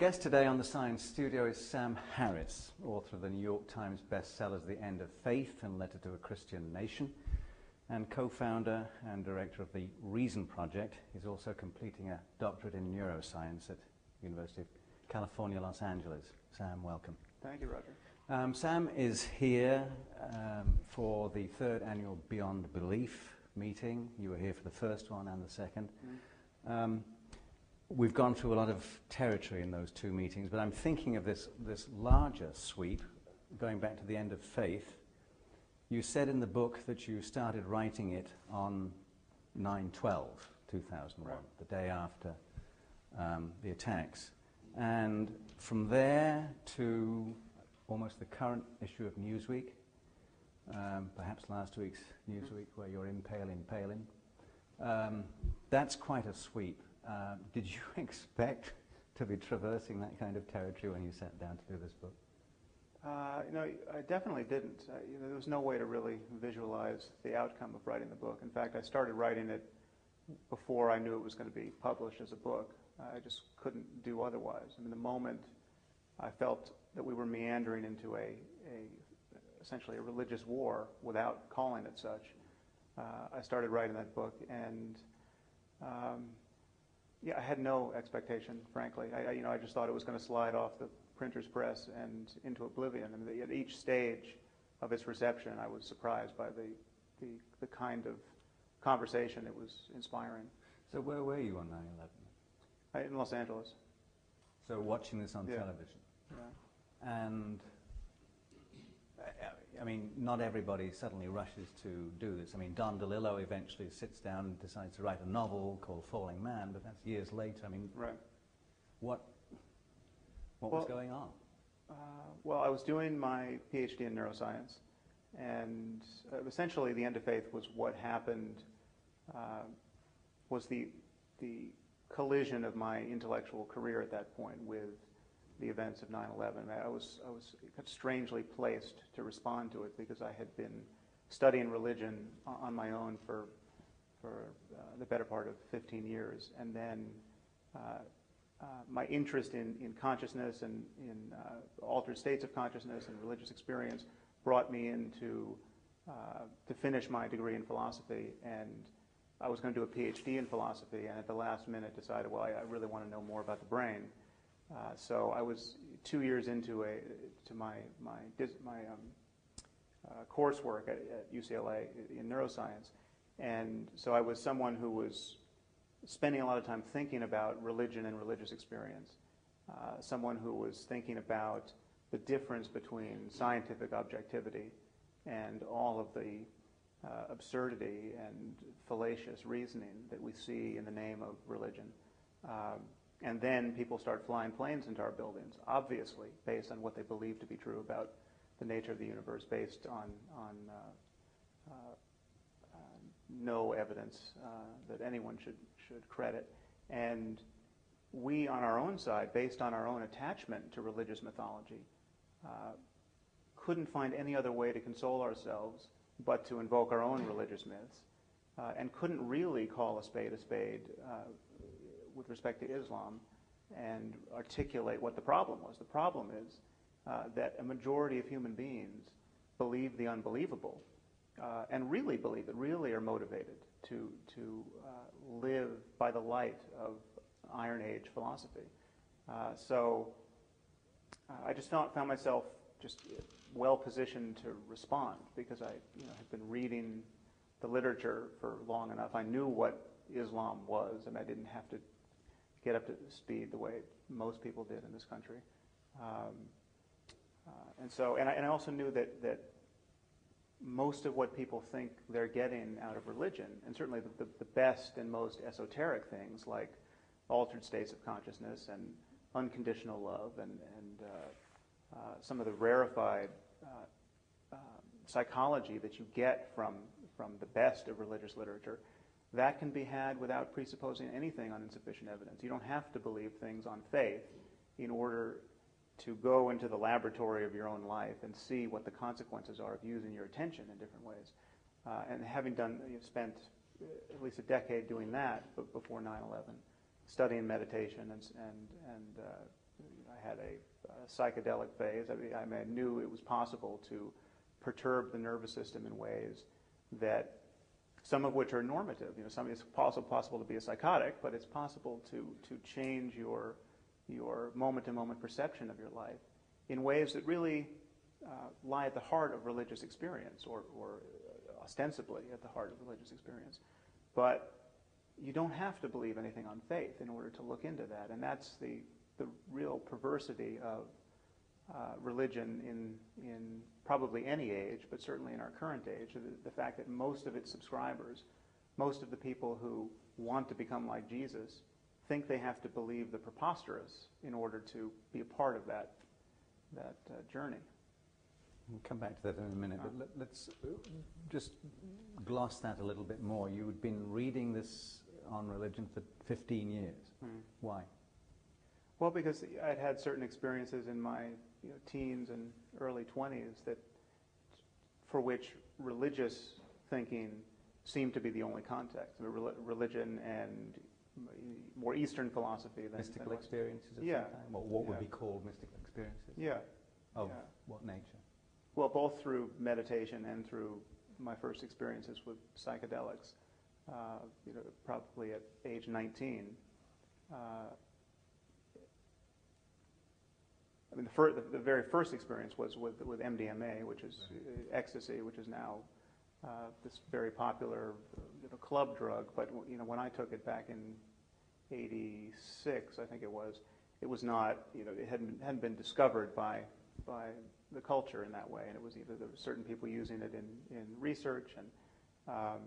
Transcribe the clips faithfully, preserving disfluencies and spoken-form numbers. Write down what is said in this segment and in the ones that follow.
guest today on the Science Studio is Sam Harris, author of the New York Times bestsellers The End of Faith and Letter to a Christian Nation, and co-founder and director of the Reason Project. He's also completing a doctorate in neuroscience at University of California, Los Angeles. Sam, welcome. Thank you, Roger. Um, Sam is here um, for the third annual Beyond Belief meeting. You were here for the first one and the second. Mm. Um, we've gone through a lot of territory in those two meetings, but I'm thinking of this, this larger sweep, going back to the End of Faith. You said in the book that you started writing it on nine twelve two thousand one, right, the day after um, the attacks. And from there to almost the current issue of Newsweek, um, perhaps last week's Newsweek, where you're in Palin, Palin. Um, that's quite a sweep. Uh, did you expect to be traversing that kind of territory when you sat down to do this book? Uh, you know, I definitely didn't. Uh, you know, there was no way to really visualize the outcome of writing the book. In fact, I started writing it before I knew it was going to be published as a book. Uh, I just couldn't do otherwise. I mean, the moment I felt that we were meandering into a, a essentially a religious war without calling it such, uh, I started writing that book, and um, yeah, I had no expectation, frankly. I, I, you know, I just thought it was going to slide off the printer's press and into oblivion. And the, at each stage of its reception, I was surprised by the, the the kind of conversation it was inspiring. So where were you on nine eleven? In Los Angeles. So watching this on yeah. television. Yeah. And I mean, not everybody suddenly rushes to do this. I mean, Don DeLillo eventually sits down and decides to write a novel called Falling Man, but that's years later. I mean, right. what what well, was going on? Uh, well, I was doing my PhD in neuroscience, and uh, essentially the End of Faith was what happened, uh, was the the collision of my intellectual career at that point with the events of nine eleven. I was, I was strangely placed to respond to it because I had been studying religion on my own for, for uh, the better part of fifteen years. And then uh, uh, my interest in, in consciousness and in uh, altered states of consciousness and religious experience brought me into, uh, to finish my degree in philosophy. And I was going to do a PhD in philosophy, and at the last minute decided, well, I, I really want to know more about the brain. Uh, so I was two years into a to my my my um, uh, coursework at, at U C L A in neuroscience, and so I was someone who was spending a lot of time thinking about religion and religious experience. Uh, someone who was thinking about the difference between scientific objectivity and all of the uh, absurdity and fallacious reasoning that we see in the name of religion. Um, And then people start flying planes into our buildings, obviously based on what they believe to be true about the nature of the universe, based on, on uh, uh, uh, no evidence uh, that anyone should, should credit. And we, on our own side, based on our own attachment to religious mythology, uh, couldn't find any other way to console ourselves but to invoke our own religious myths, uh, and couldn't really call a spade a spade uh, with respect to Islam and articulate what the problem was. The problem is uh, that a majority of human beings believe the unbelievable uh, and really believe it, really are motivated to, to uh, live by the light of Iron Age philosophy. Uh, so uh, I just found, found myself just well positioned to respond because I you know, had been reading the literature for long enough. I knew what Islam was, and I didn't have to get up to speed the way most people did in this country. Um, uh, and so, and I, and I also knew that, that most of what people think they're getting out of religion, and certainly the, the, the best and most esoteric things like altered states of consciousness and unconditional love and, and uh, uh, some of the rarefied uh, uh, psychology that you get from, from the best of religious literature, that can be had without presupposing anything on insufficient evidence. You don't have to believe things on faith in order to go into the laboratory of your own life and see what the consequences are of using your attention in different ways. Uh, and having done, you've spent at least a decade doing that before nine eleven, studying meditation and, and, and uh, I had a, a psychedelic phase. I mean, I mean, I knew it was possible to perturb the nervous system in ways that, some of which are normative. You know, some it's also possible to be a psychotic, but it's possible to to change your your moment-to-moment perception of your life in ways that really uh, lie at the heart of religious experience, or, or ostensibly at the heart of religious experience. But you don't have to believe anything on faith in order to look into that, and that's the the real perversity of uh, religion in in probably any age, but certainly in our current age. The, the fact that most of its subscribers, most of the people who want to become like Jesus, think they have to believe the preposterous in order to be a part of that that uh, journey. We'll come back to that in a minute, but let, let's just gloss that a little bit more. You'd been reading this on religion for fifteen years. Mm. Why? Well, because I'd had certain experiences in my you know, teens and early twenties that, for which religious thinking seemed to be the only context. I mean, rel- religion and more Eastern philosophy than Mystical than experiences of yeah. some kind? What, what would Yeah. be called mystical experiences? Yeah. Of yeah. what nature? Well, both through meditation and through my first experiences with psychedelics. Uh, you know, probably at age nineteen. Uh, I mean, the, fir- the, the very first experience was with with M D M A, which is uh, ecstasy, which is now uh, this very popular uh, you know, club drug. But you know, when I took it back in eighty-six, I think it was, it was not. You know, it hadn't hadn't been discovered by by the culture in that way, and it was either there were certain people using it in in research, and um,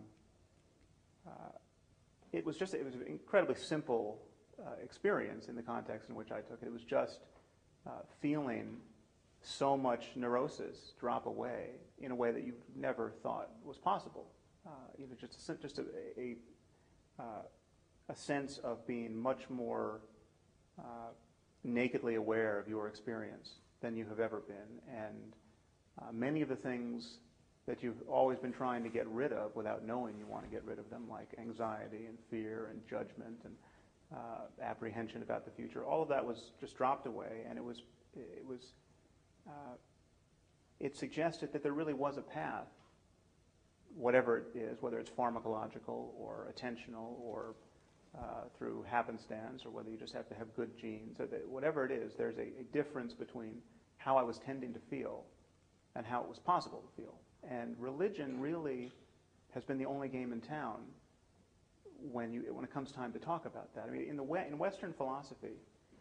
uh, it was just it was an incredibly simple uh, experience in the context in which I took it. It was just Uh, feeling so much neurosis drop away in a way that you never thought was possible. Uh, you know, just a, just a a, uh, a sense of being much more uh, nakedly aware of your experience than you have ever been, and uh, many of the things that you've always been trying to get rid of without knowing you want to get rid of them, like anxiety and fear and judgment and Uh, apprehension about the future. All of that was just dropped away, and it was, it was, uh, it suggested that there really was a path, whatever it is, whether it's pharmacological or attentional or uh, through happenstance, or whether you just have to have good genes, or that whatever it is, there's a, a difference between how I was tending to feel and how it was possible to feel. And religion really has been the only game in town when you when it comes time to talk about that. I mean, in the in Western philosophy,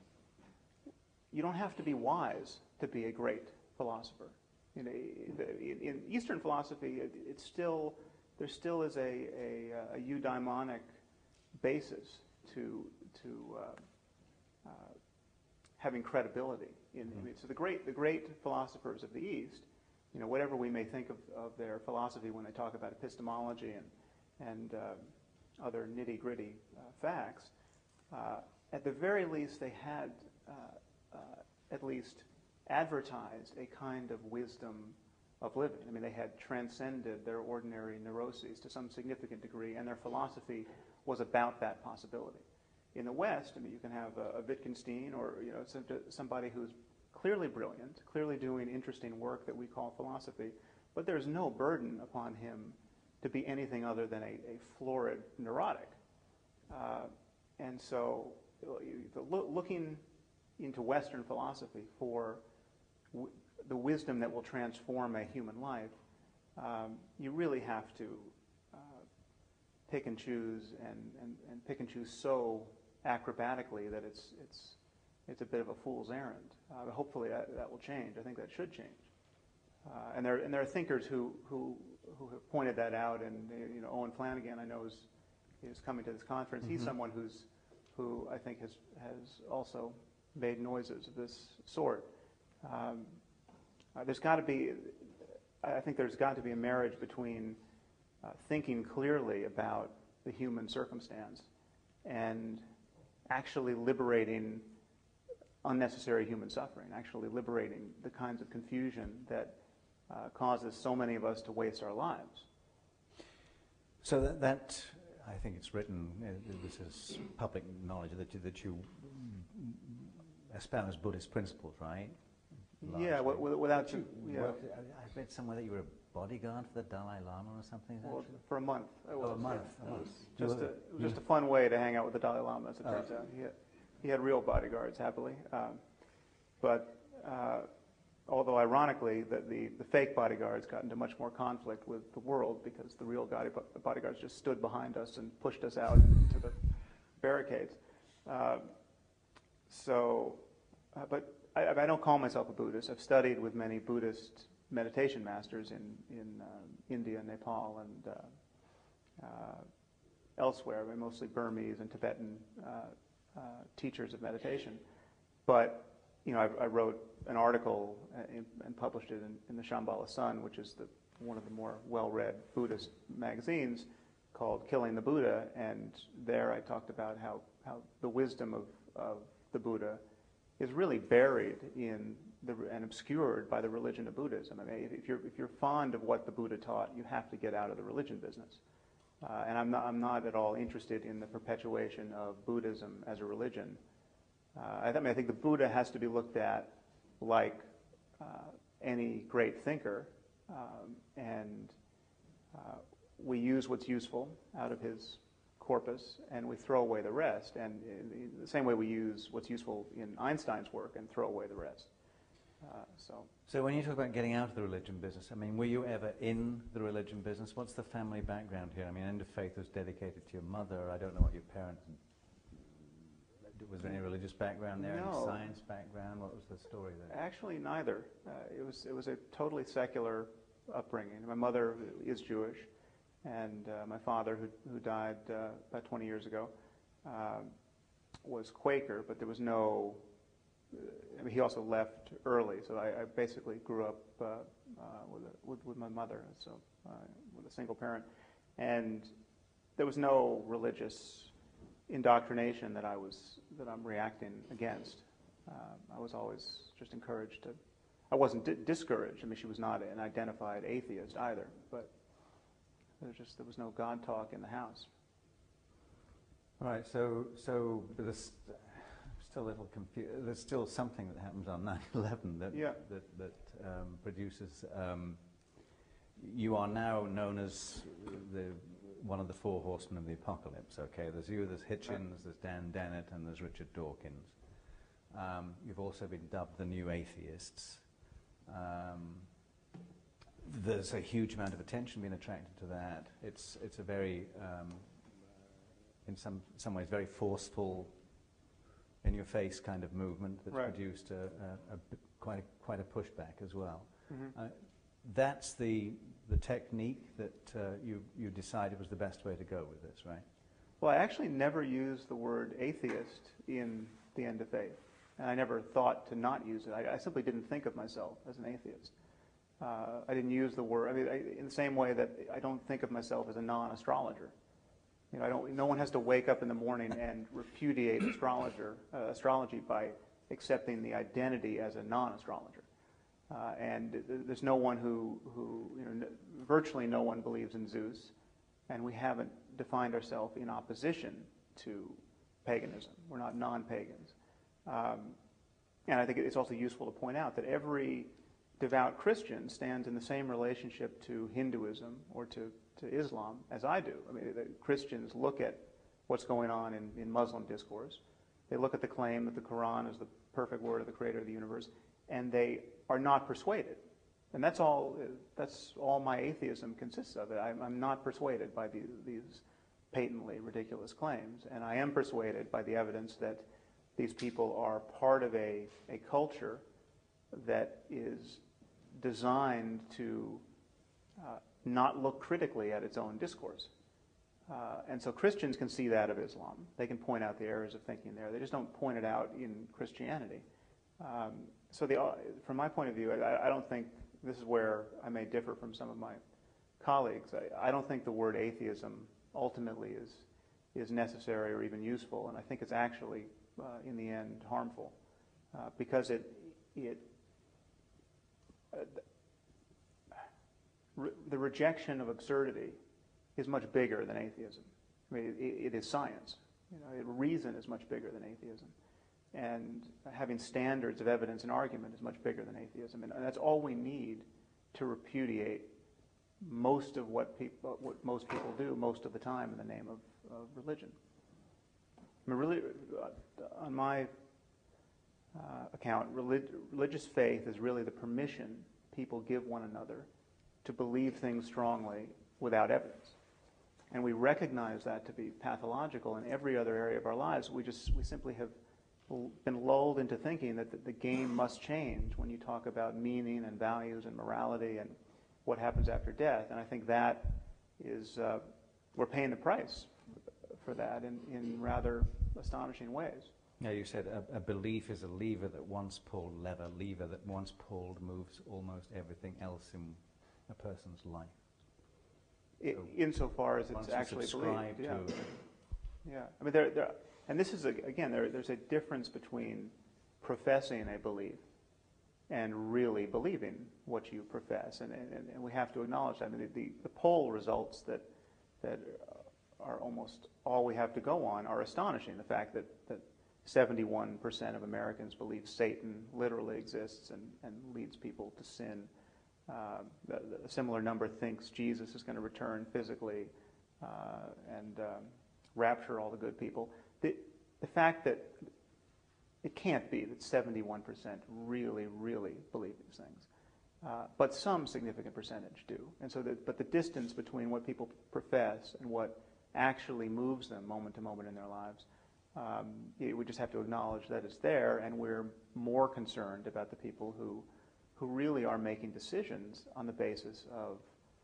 you don't have to be wise to be a great philosopher. You know, in, in Eastern philosophy, it, it's still there still is a, a, a eudaimonic basis to to uh, uh, having credibility. In, mm-hmm. I mean, so the great the great philosophers of the East, you know, whatever we may think of, of their philosophy when they talk about epistemology and and uh, other nitty-gritty uh, facts, uh, at the very least they had uh, uh, at least advertised a kind of wisdom of living. I mean, they had transcended their ordinary neuroses to some significant degree, and their philosophy was about that possibility. In the West, I mean, you can have a, a Wittgenstein, or you know, some, somebody who's clearly brilliant, clearly doing interesting work that we call philosophy, but there's no burden upon him to be anything other than a, a florid neurotic. Uh, and so you, the, lo- looking into Western philosophy for w- the wisdom that will transform a human life, um, you really have to uh, pick and choose and, and, and pick and choose so acrobatically that it's, it's, it's a bit of a fool's errand. Uh, hopefully that, that will change. I think that should change. Uh, and, there, and there are thinkers who, who who have pointed that out, and you know, Owen Flanagan, I know, is is coming to this conference. Mm-hmm. He's someone who's who I think has has also made noises of this sort. Um, uh, there's got to be, I think there's got to be a marriage between uh, thinking clearly about the human circumstance and actually liberating unnecessary human suffering, actually liberating the kinds of confusion that Uh, causes so many of us to waste our lives. So that, that I think it's written, uh, this is public knowledge, that you, that you espouse Buddhist principles, right? Yeah, w- w- without you, yeah. worked, I I read somewhere that you were a bodyguard for the Dalai Lama or something. Is that Well, true? for a month. It Oh, was, a month. yeah. a It month. was You just were- a, it was you- just a fun way to hang out with the Dalai Lama, as it Oh. turns out. He had, he had real bodyguards, happily. Um, but uh, although ironically, the, the, the fake bodyguards got into much more conflict with the world because the real body, bodyguards just stood behind us and pushed us out into the barricades. Uh, so, uh, but I, I don't call myself a Buddhist. I've studied with many Buddhist meditation masters in, in uh, India, Nepal, and uh, uh, elsewhere, but mostly Burmese and Tibetan uh, uh, teachers of meditation. But, you know, I, I wrote an article and, and published it in, in the Shambhala Sun, which is the, one of the more well-read Buddhist magazines, called Killing the Buddha, and there I talked about how, how the wisdom of, of the Buddha is really buried in the, and obscured by the religion of Buddhism. I mean, if you're, if you're fond of what the Buddha taught, you have to get out of the religion business. Uh, and I'm not, I'm not at all interested in the perpetuation of Buddhism as a religion. Uh, I, mean, I think the Buddha has to be looked at like uh, any great thinker, um, and uh, we use what's useful out of his corpus, and we throw away the rest. And in the same way we use what's useful in Einstein's work and throw away the rest. Uh, so. So when you talk about getting out of the religion business, I mean, were you ever in the religion business? What's the family background here? I mean, End of Faith was dedicated to your mother. I don't know what your parents... Was there any religious background there? No. Any science background? What was the story there? Actually, neither. Uh, it was it was a totally secular upbringing. My mother is Jewish, and uh, my father, who who died uh, about twenty years ago, uh, was Quaker. But there was no. I mean, he also left early, so I, I basically grew up uh, uh, with, a, with with my mother, so uh, with a single parent, and there was no religious indoctrination that I was that I'm reacting against. Uh, I was always just encouraged to. I wasn't di- discouraged. I mean, she was not an identified atheist either, but there just there was no God talk in the house. All right. So so there's still a little confu- There's still something that happens on nine eleven that Yeah. that that um, produces. Um, you are now known as the one of the four horsemen of the apocalypse. Okay, there's you, there's Hitchens, there's Dan Dennett, and there's Richard Dawkins. Um, you've also been dubbed the New Atheists. Um, there's a huge amount of attention being attracted to that. It's it's a very, um, in some some ways, very forceful, in-your-face kind of movement that's Right. produced a, a, a b- quite a, quite a pushback as well. Mm-hmm. Uh, that's the the technique that uh, you you decided was the best way to go with this, right? Well, I actually never used the word atheist in the End of Faith, and I never thought to not use it. I, I simply didn't think of myself as an atheist. Uh, I didn't use the word. I mean, I, in the same way that I don't think of myself as a non-astrologer. You know, I don't. No one has to wake up in the morning and repudiate astrologer uh, astrology by accepting the identity as a non-astrologer. Uh, and th- there's no one who, who you know, n- virtually no one believes in Zeus, and we haven't defined ourselves in opposition to paganism. We're not non-pagans. Um, and I think it's also useful to point out that every devout Christian stands in the same relationship to Hinduism or to, to Islam as I do. I mean, the Christians look at what's going on in, in Muslim discourse. They look at the claim that the Quran is the perfect word of the creator of the universe, and they are not persuaded. And that's all, that's all my atheism consists of. I'm, I'm not persuaded by the, these patently ridiculous claims, and I am persuaded by the evidence that these people are part of a, a culture that is designed to uh, not look critically at its own discourse. Uh, and so Christians can see that of Islam. They can point out the errors of thinking there. They just don't point it out in Christianity. Um, so the, uh, from my point of view, I, I don't think, this is where I may differ from some of my colleagues, I, I don't think the word atheism ultimately is, is necessary or even useful, and I think it's actually, uh, in the end, harmful, uh, because it, it uh, re- the rejection of absurdity is much bigger than atheism. I mean, it, it is science. You know, it, reason is much bigger than atheism. and having standards of evidence and argument is much bigger than atheism, and that's all we need to repudiate most of what people, what most people do most of the time in the name of, of religion. I mean, really, uh, on my uh, account, relig- religious faith is really the permission people give one another to believe things strongly without evidence. And we recognize that to be pathological in every other area of our lives. We just, we simply have been lulled into thinking that the, the game must change when you talk about meaning and values and morality and what happens after death. And I think that is, uh, we're paying the price for that in, in rather astonishing ways. Yeah, you said a, a belief is a lever that once pulled, lever, lever that once pulled moves almost everything else in a person's life. It, so insofar as it's actually believed. Yeah. yeah. I mean, there, there, and this is, a, again, there, there's a difference between professing a belief and really believing what you profess. And, and, and we have to acknowledge that. I mean, the, the poll results that, that are almost all we have to go on are astonishing. The fact that, that seventy-one percent of Americans believe Satan literally exists and, and leads people to sin. Uh, the, the, a similar number thinks Jesus is going to return physically uh, and um, rapture all the good people. The, the fact that it can't be that seventy-one percent really, really believe these things, uh, but some significant percentage do. And so, that, but the distance between what people profess and what actually moves them moment to moment in their lives, um, it, we just have to acknowledge that it's there, and we're more concerned about the people who who really are making decisions on the basis of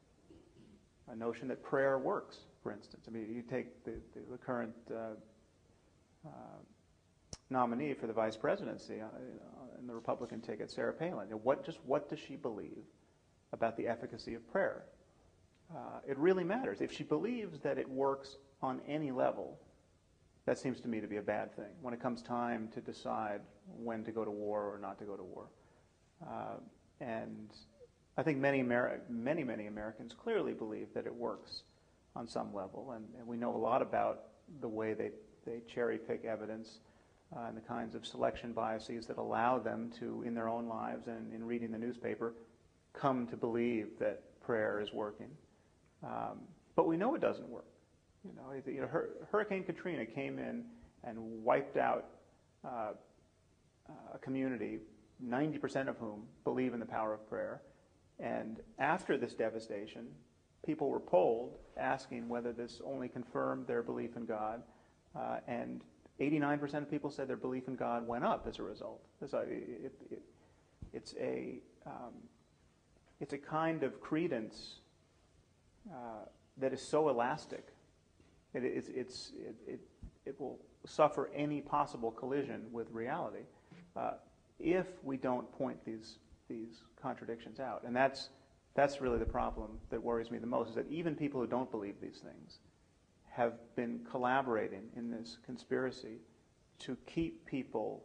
a notion that prayer works, for instance. I mean, you take the, the, the current uh, uh, nominee for the vice presidency uh, in the Republican ticket, Sarah Palin. What, just what does she believe about the efficacy of prayer? Uh, it really matters. If she believes that it works on any level, that seems to me to be a bad thing when it comes time to decide when to go to war or not to go to war. Uh, and I think many, Ameri- many, many Americans clearly believe that it works on some level, and, and we know a lot about the way they, they cherry-pick evidence uh, and the kinds of selection biases that allow them to, in their own lives and in reading the newspaper, come to believe that prayer is working. Um, but we know it doesn't work. You know, it, you know Hur- Hurricane Katrina came in and wiped out uh, a community, ninety percent of whom believe in the power of prayer. And after this devastation, people were polled asking whether this only confirmed their belief in God, uh, and eighty-nine percent of people said their belief in God went up as a result. So it, it, it's a um, it's a kind of credence uh, that is so elastic. It, it's, it's, it, it, it will suffer any possible collision with reality uh, if we don't point these these contradictions out. And that's that's really the problem that worries me the most, is that even people who don't believe these things have been collaborating in this conspiracy to keep people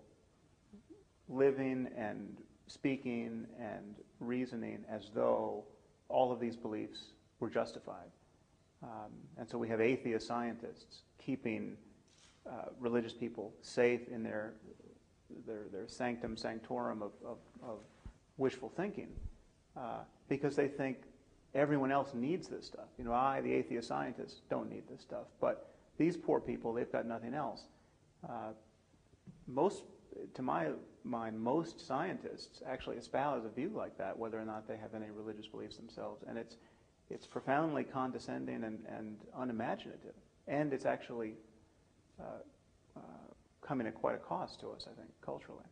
living and speaking and reasoning as though all of these beliefs were justified. Um, and so we have atheist scientists keeping uh, religious people safe in their their, their sanctum sanctorum of, of, of wishful thinking uh, because they think everyone else needs this stuff. You know, I, the atheist scientist, don't need this stuff. But these poor people, they've got nothing else. Uh, most, to my mind, most scientists actually espouse a view like that, whether or not they have any religious beliefs themselves. And it's it's profoundly condescending and, and unimaginative. And it's actually uh, uh, coming at quite a cost to us, I think, culturally.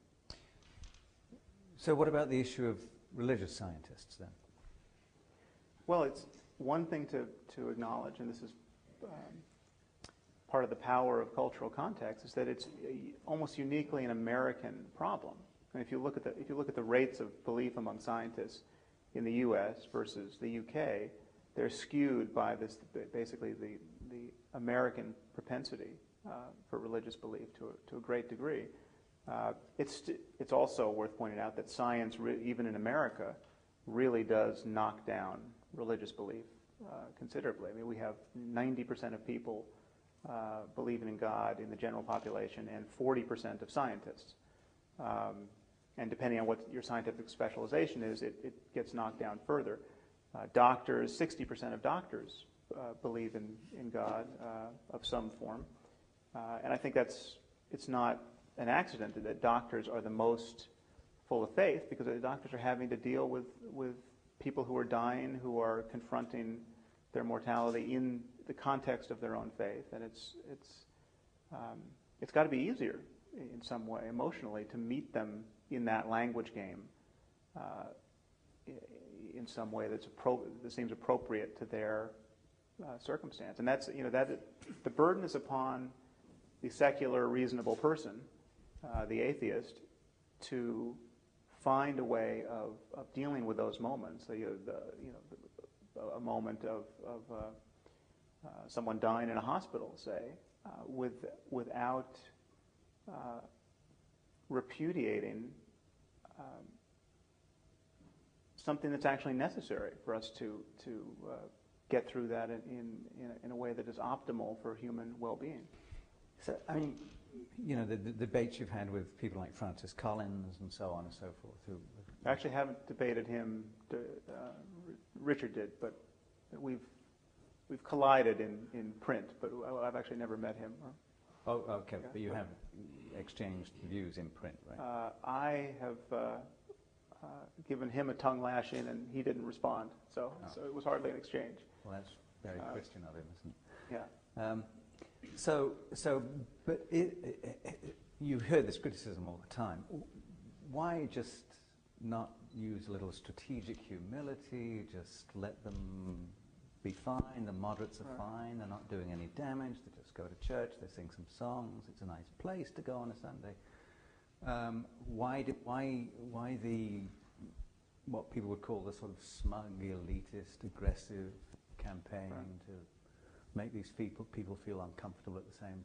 So what about the issue of religious scientists then? Well, it's one thing to, to acknowledge, and this is um, part of the power of cultural context, is that it's a, almost uniquely an American problem. And if you look at the if you look at the rates of belief among scientists in the U S versus the U K, they're skewed by this basically the the American propensity uh, for religious belief to a, to a great degree. Uh, it's it's also worth pointing out that science, re- even in America, really does knock down religious belief uh, considerably. I mean, we have ninety percent of people uh, believing in God in the general population, and forty percent of scientists. Um, and depending on what your scientific specialization is, it, it gets knocked down further. Uh, doctors, sixty percent of doctors uh, believe in, in God uh, of some form. Uh, and I think that's, it's not an accident that doctors are the most full of faith, because the doctors are having to deal with, with people who are dying, who are confronting their mortality in the context of their own faith. And it's, it's, um, it's got to be easier in some way, emotionally, to meet them in that language game uh, in some way that's appro- that seems appropriate to their uh, circumstance. And that's, you know, that the burden is upon the secular, reasonable person, uh, the atheist, to find a way of, of dealing with those moments. So, you know, the, you know, the, a moment of, of uh, uh, someone dying in a hospital, say, uh, with without uh, repudiating um, something that's actually necessary for us to to uh, get through that in in, in, a, in a way that is optimal for human well-being. So, I mean, you know, the, the debates you've had with people like Francis Collins and so on and so forth. Who, I actually haven't debated him. To, uh, Richard did, but we've we've collided in, in print. But I've actually never met him. Or, oh, okay. Yeah, but you but- have exchanged views in print, right? uh, I have uh, uh, given him a tongue lashing, and he didn't respond. So Oh. so it was hardly an exchange. Well, that's very uh, Christian of him, isn't it? Yeah. Um, so, so, but it, it, it, you've heard this criticism all the time. Why just not use a little strategic humility? Just let them be fine. The moderates are Right. fine. They're not doing any damage. They just go to church. They sing some songs. It's a nice place to go on a Sunday. Um, why did why why the what people would call the sort of smug, elitist, aggressive campaign Right. to make these people people feel uncomfortable at the same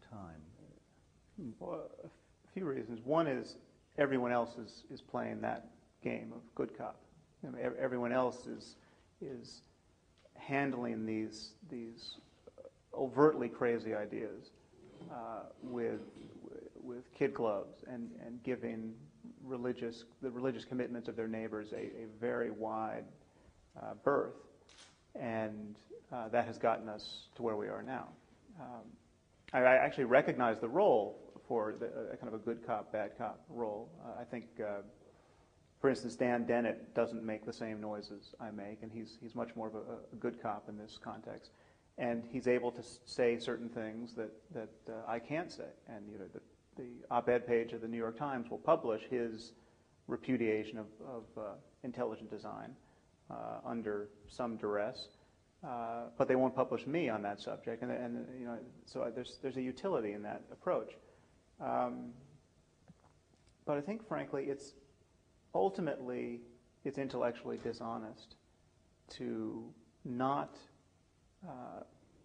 time? Well, a f- few reasons. One is everyone else is, is playing that game of good cop. I mean, ev- everyone else is is handling these these overtly crazy ideas uh, with with kid clubs and, and giving religious the religious commitments of their neighbors a, a very wide uh, berth, and uh, that has gotten us to where we are now. Um, I, I actually recognize the role for the, a kind of a good cop, bad cop role. Uh, I think, uh, for instance, Dan Dennett doesn't make the same noises I make, and he's he's much more of a, a good cop in this context, and he's able to s- say certain things that that uh, I can't say. And you know, the, the op-ed page of the New York Times will publish his repudiation of, of uh, intelligent design uh, under some duress. Uh, but they won't publish me on that subject, and, and you know, so there's there's a utility in that approach. Um, but I think, frankly, it's ultimately it's intellectually dishonest to not uh,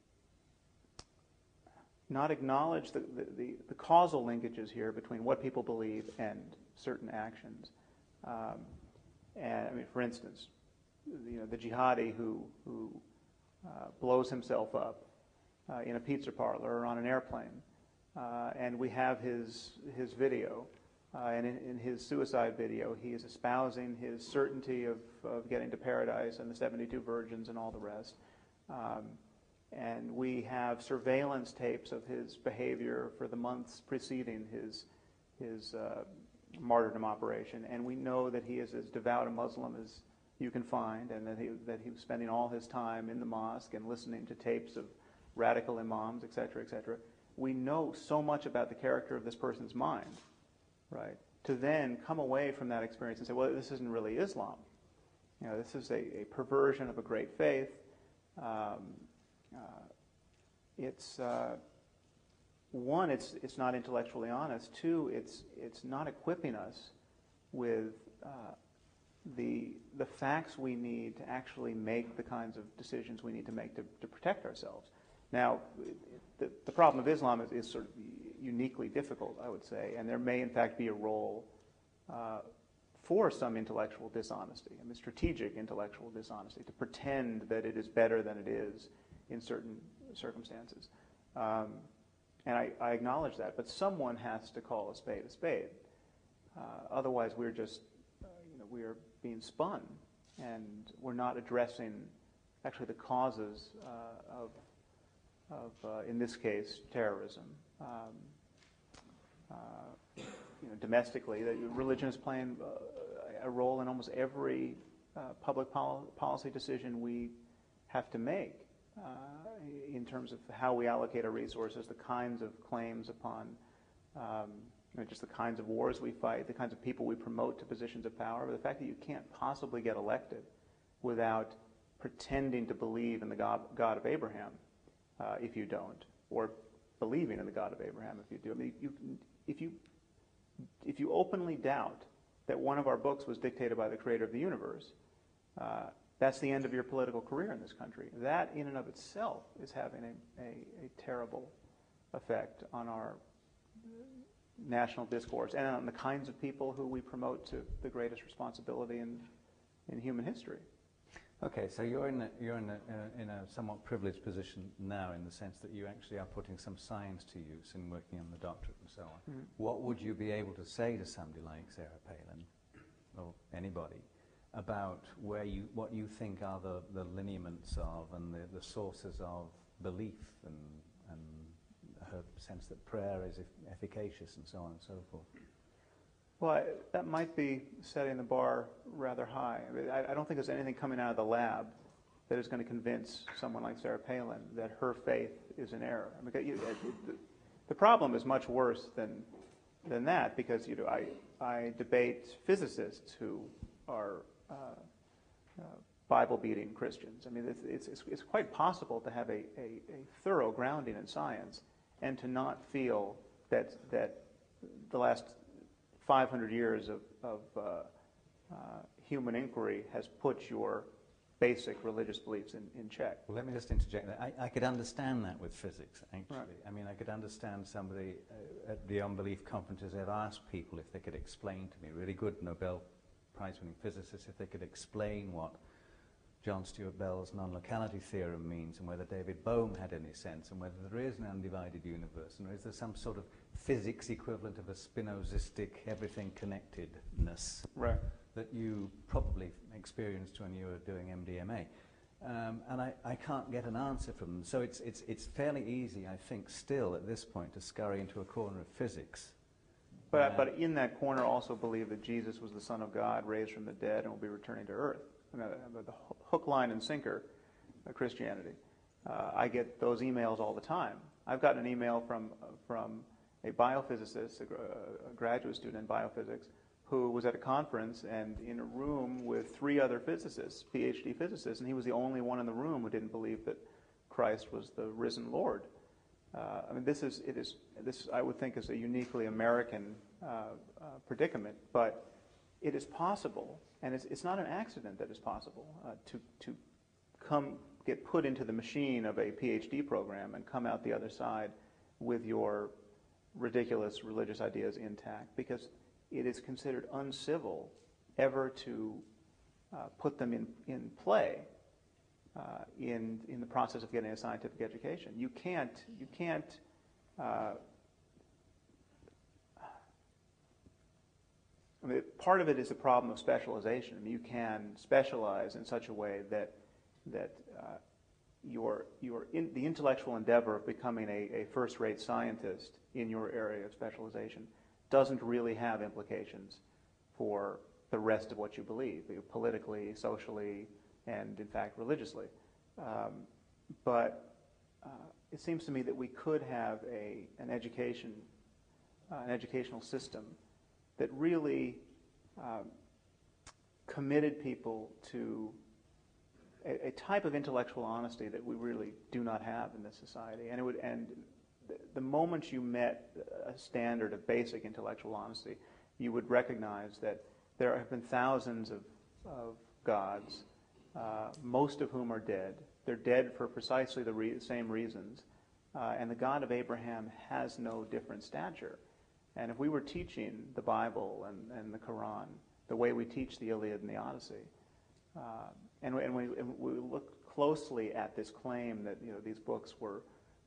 not acknowledge the, the, the, the causal linkages here between what people believe and certain actions. Um, and I mean, for instance, you know, the jihadi who who Uh, blows himself up uh, in a pizza parlor or on an airplane, uh, and we have his his video, uh, and in, in his suicide video, he is espousing his certainty of, of getting to paradise and the seventy-two virgins and all the rest. Um, and we have surveillance tapes of his behavior for the months preceding his his uh, martyrdom operation, and we know that he is as devout a Muslim as you can find, and that he that he was spending all his time in the mosque and listening to tapes of radical imams, et cetera, et cetera. We know so much about the character of this person's mind, right? To then come away from that experience and say, well, this isn't really Islam. You know, this is a, a perversion of a great faith. Um, uh, it's uh, one, it's it's not intellectually honest. Two, it's it's not equipping us with uh, the the facts we need to actually make the kinds of decisions we need to make to, to protect ourselves. Now, the, the problem of Islam is, is sort of uniquely difficult, I would say, and there may in fact be a role uh, for some intellectual dishonesty, I mean strategic intellectual dishonesty, to pretend that it is better than it is in certain circumstances. Um, and I, I acknowledge that, but someone has to call a spade a spade. Uh, otherwise, we're just, uh, you know, we're being spun, and we're not addressing actually the causes uh, of, of uh, in this case, terrorism. Um, uh, you know, domestically, that religion is playing uh, a role in almost every uh, public pol- policy decision we have to make uh, in terms of how we allocate our resources, the kinds of claims upon, um, you know, just the kinds of wars we fight, the kinds of people we promote to positions of power. But the fact that you can't possibly get elected without pretending to believe in the God, God of Abraham, uh, if you don't, or believing in the God of Abraham if you do. I mean, you, if you if you openly doubt that one of our books was dictated by the creator of the universe, uh, that's the end of your political career in this country. That in and of itself is having a, a, a terrible effect on our national discourse and on the kinds of people who we promote to the greatest responsibility in, in human history. Okay, so you're in a, you're in a, uh, in a somewhat privileged position now in the sense that you actually are putting some science to use in working on the doctorate and so on. Mm-hmm. What would you be able to say to somebody like Sarah Palin, or anybody, about where you, what you think are the, the lineaments of and the, the sources of belief and, and her sense that prayer is efficacious and so on and so forth? Well, I, that might be setting the bar rather high. I, mean, I, I don't think there's anything coming out of the lab that is going to convince someone like Sarah Palin that her faith is in error. I mean, you, the, the problem is much worse than than that, because you know I I debate physicists who are uh, uh, Bible-beating Christians. I mean, it's, it's it's quite possible to have a, a, a thorough grounding in science and to not feel that that the last five hundred years of, of uh, uh, human inquiry has put your basic religious beliefs in, in check. Well, let me just interject that. I, I could understand that with physics, actually. Right. I mean, I could understand somebody uh, at the unbelief conferences have asked people if they could explain to me, really good Nobel Prize-winning physicists, if they could explain what John Stuart Bell's non-locality theorem means and whether David Bohm had any sense and whether there is an undivided universe and is there some sort of physics equivalent of a Spinozistic everything connectedness right. that you probably experienced when you were doing M D M A. Um, and I, I can't get an answer from them. So it's, it's, it's fairly easy, I think, still at this point to scurry into a corner of physics. But, uh, but in that corner also believe that Jesus was the Son of God, raised from the dead, and will be returning to earth. You know, the hook, line, and sinker of Christianity. Uh, I get those emails all the time. I've gotten an email from from a biophysicist, a, a graduate student in biophysics, who was at a conference and in a room with three other physicists, PhD physicists, and he was the only one in the room who didn't believe that Christ was the risen Lord. Uh, I mean, this is it is this I would think is a uniquely American uh, uh, predicament, but it is possible, and it's, it's not an accident that it's possible uh, to to come get put into the machine of a PhD program and come out the other side with your ridiculous religious ideas intact, because it is considered uncivil ever to uh, put them in in play uh, in in the process of getting a scientific education. You can't you can't. Uh, I mean, part of it is a problem of specialization. I mean, you can specialize in such a way that that uh, your your in, the intellectual endeavor of becoming a, a first-rate scientist in your area of specialization doesn't really have implications for the rest of what you believe, politically, socially, and in fact religiously. Um, but uh, it seems to me that we could have a an education, uh, an educational system that really um, committed people to a, a type of intellectual honesty that we really do not have in this society. And it would, and the, the moment you met a standard of basic intellectual honesty, you would recognize that there have been thousands of, of gods, uh, most of whom are dead. They're dead for precisely the re- same reasons. Uh, and the God of Abraham has no different stature. And if we were teaching the Bible and, and the Quran the way we teach the Iliad and the Odyssey, uh, and, and, we, and we look closely at this claim that you know these books were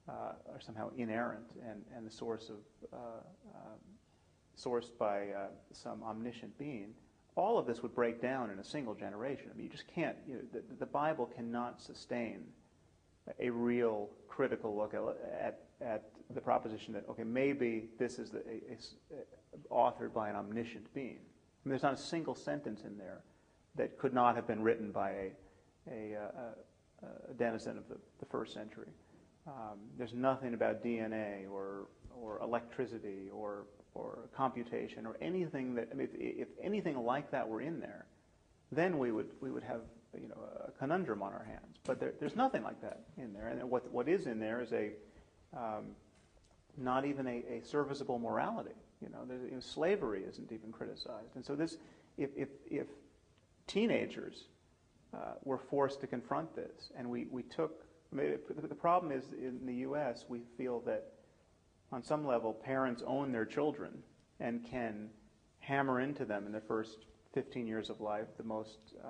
uh, are somehow inerrant and, and the source of, uh, uh, sourced by uh, some omniscient being, all of this would break down in a single generation. I mean, you just can't, you know, the, the Bible cannot sustain a real critical look at, at, at the proposition that, okay, maybe this is the, a, a, a, authored by an omniscient being. I mean, there's not a single sentence in there that could not have been written by a, a, a, a denizen of the, the first century. Um, there's nothing about D N A or, or electricity or, or computation or anything that, I mean, if, if anything like that were in there, then we would, we would have, you know, a conundrum on our hands. But there, there's nothing like that in there. And what, what is in there is a, um, not even a, a serviceable morality. You know, you know, slavery isn't even criticized. And so this, if, if, if teenagers uh, were forced to confront this, and we, we took, I mean, the problem is in the U S we feel that on some level parents own their children and can hammer into them in their first fifteen years of life the most uh,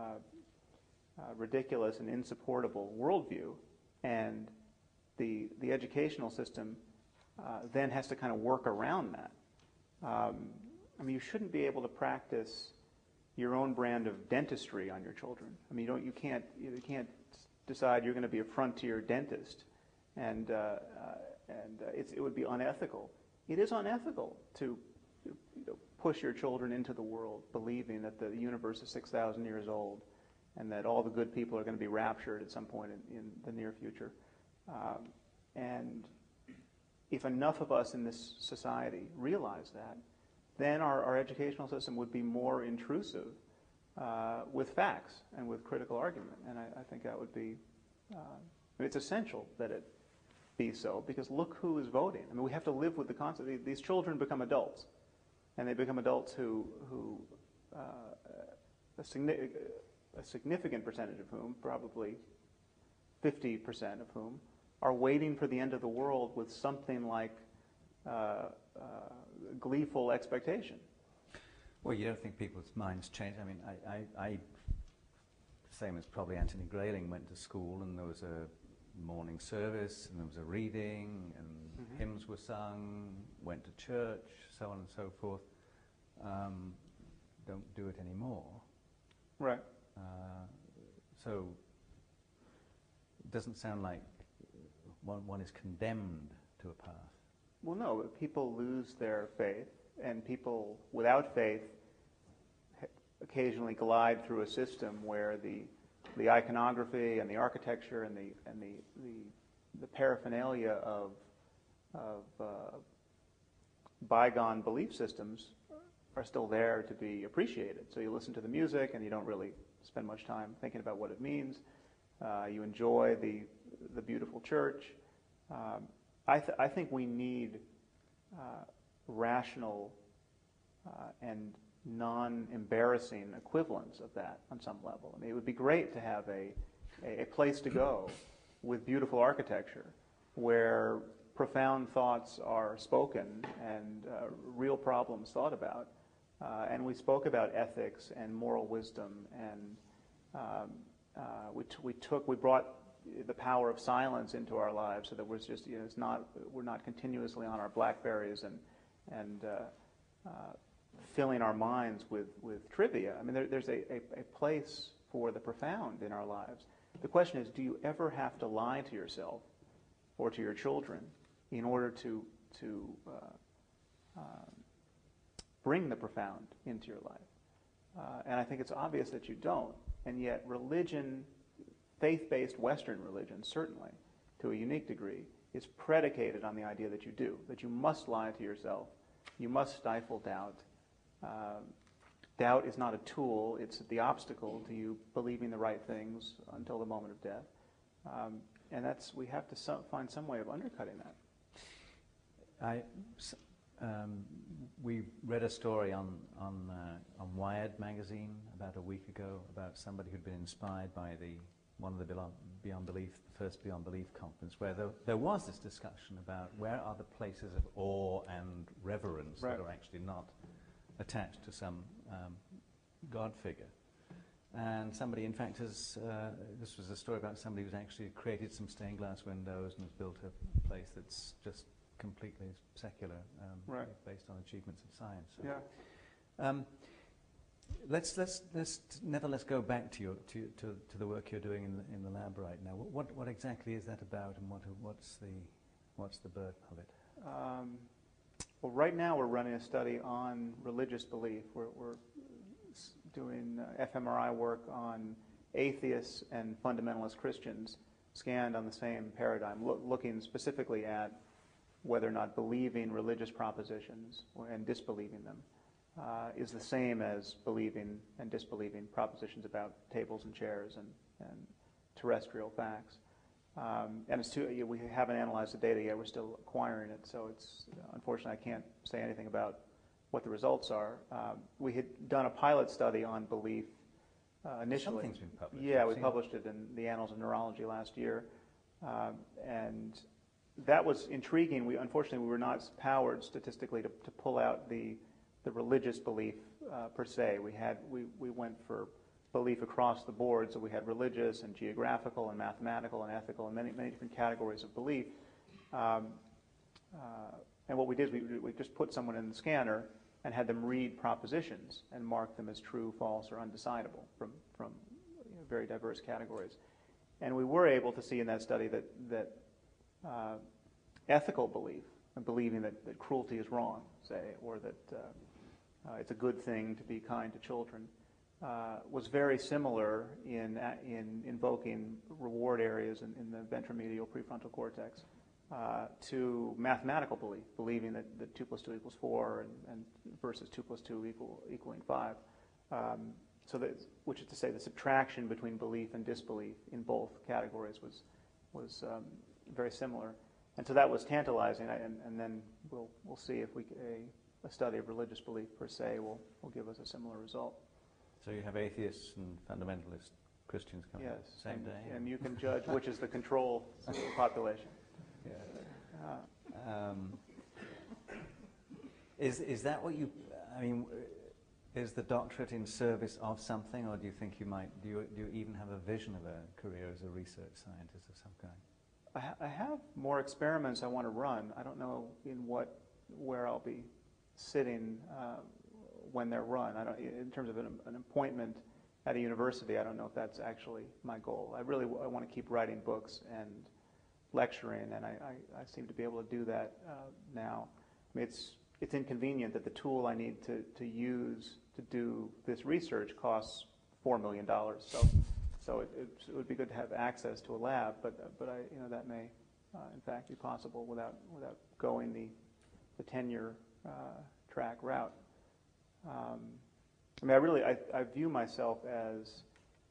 uh, ridiculous and insupportable worldview, and the, the educational system uh, then has to kind of work around that. Um, I mean, you shouldn't be able to practice your own brand of dentistry on your children. I mean, you don't, you can't, you can't decide you're going to be a frontier dentist, and uh, uh, and uh, it's, it would be unethical. It is unethical to, you know, push your children into the world believing that the universe is six thousand years old, and that all the good people are going to be raptured at some point in, in the near future. Um, and if enough of us in this society realize that, then our, our educational system would be more intrusive uh, with facts and with critical argument. And I, I think that would be, uh, I mean, it's essential that it be so, because look who is voting. I mean, we have to live with the concept. These children become adults, and they become adults who, who uh, a, signi- a significant percentage of whom, probably fifty percent of whom, are waiting for the end of the world with something like uh, uh, gleeful expectation. Well, you don't think people's minds change? I mean, I, I, I, same as probably Anthony Grayling, went to school and there was a morning service and there was a reading and mm-hmm. hymns were sung, went to church, so on and so forth. Um, don't do it anymore. Right. Uh, so it doesn't sound like one, one is condemned to a path. Well, no, people lose their faith, and people without faith occasionally glide through a system where the the iconography and the architecture and the and the the, the paraphernalia of of uh, bygone belief systems are still there to be appreciated. So you listen to the music and you don't really spend much time thinking about what it means. Uh, you enjoy the the beautiful church. Um, I th- I think we need uh, rational uh, and non-embarrassing equivalents of that on some level. I mean, it would be great to have a, a, a place to go with beautiful architecture where profound thoughts are spoken and uh, real problems thought about. Uh, and we spoke about ethics and moral wisdom, and um, uh, we, t- we took, we brought the power of silence into our lives, so that we're just, you know, it's not, we're not continuously on our Blackberries and, and uh, uh, filling our minds with, with trivia. I mean, there, there's a, a, a place for the profound in our lives. The question is, do you ever have to lie to yourself or to your children in order to, to uh, uh, bring the profound into your life? Uh, and I think it's obvious that you don't. And yet religion, faith-based Western religion, certainly, to a unique degree, is predicated on the idea that you do, that you must lie to yourself, you must stifle doubt. Uh, doubt is not a tool, it's the obstacle to you believing the right things until the moment of death. Um, and that's, we have to so, find some way of undercutting that. I, um, we read a story on, on, uh, on Wired magazine about a week ago about somebody who'd been inspired by the one of the Beyond, Beyond Belief, the first Beyond Belief conference, where there, there was this discussion about where are the places of awe and reverence right. that are actually not attached to some um, God figure. And and somebody, in fact, has, uh, this was a story about somebody who's actually created some stained glass windows and has built a place that's just completely secular, um, right. based on achievements of science. So, yeah. Um, let's let's let's nevertheless go back to your to to, to the work you're doing in the, in the lab right now. What what exactly is that about, and what what's the what's the burden of it? Um, well, right now we're running a study on religious belief. We're, we're doing uh, fMRI work on atheists and fundamentalist Christians scanned on the same paradigm, lo- looking specifically at whether or not believing religious propositions and disbelieving them uh, is the same as believing and disbelieving propositions about tables and chairs and, and terrestrial facts. Um, and it's too, we haven't analyzed the data yet. We're still acquiring it, so it's unfortunately I can't say anything about what the results are. Um, we had done a pilot study on belief uh, initially. Something's been published. Yeah, I've we seen published it in the Annals of Neurology last year, um, and that was intriguing. We unfortunately we were not powered statistically to, to pull out the the religious belief uh, per se. We had we we went for belief across the board, so we had religious and geographical and mathematical and ethical and many many different categories of belief. Um, uh, and what we did is we we just put someone in the scanner and had them read propositions and mark them as true, false, or undecidable from from you know, very diverse categories. And we were able to see in that study that that Uh, ethical belief, and believing that, that cruelty is wrong, say, or that uh, uh, it's a good thing to be kind to children, uh, was very similar in in invoking reward areas in, in the ventromedial prefrontal cortex uh, to mathematical belief, believing that, that two plus two equals four, and, and versus two plus two equal equaling five. Um, so that, which is to say, the subtraction between belief and disbelief in both categories was was um, very similar, and so that was tantalizing. And, and then we'll we'll see if we a, a study of religious belief per se will will give us a similar result. So you have atheists and fundamentalist Christians coming yes, at the same and, day, and you can judge which is the control population. Yeah. Uh, Um, is is that what you? I mean, is the doctorate in service of something, or do you think you might? Do you do you even have a vision of a career as a research scientist of some kind? I, ha- I have more experiments I want to run. I don't know in what where I'll be sitting uh, when they're run. I don't, in terms of an, an appointment at a university, I don't know if that's actually my goal. I really w- I want to keep writing books and lecturing, and I, I, I seem to be able to do that uh, now. I mean, it's it's inconvenient that the tool I need to, to use to do this research costs four million dollars. So. So it, it, it would be good to have access to a lab, but but I you know that may uh, in fact be possible without without going the the tenure uh, track route. Um, I mean, I really I, I view myself as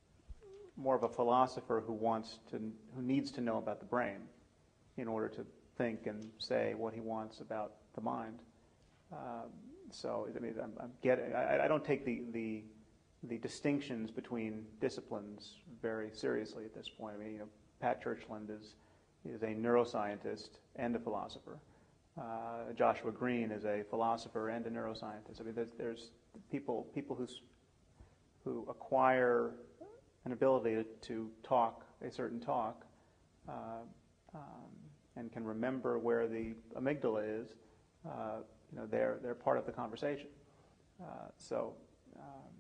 more of a philosopher who wants to who needs to know about the brain in order to think and say what he wants about the mind. Um, so I mean, I'm, I'm getting I, I don't take the the the distinctions between disciplines very seriously at this point. I mean, you know, Pat Churchland is is a neuroscientist and a philosopher. Uh, Joshua Green is a philosopher and a neuroscientist. I mean, there's, there's people people who who acquire an ability to, to talk a certain talk uh, um, and can remember where the amygdala is. Uh, you know, they're they're part of the conversation. Uh, so. Um,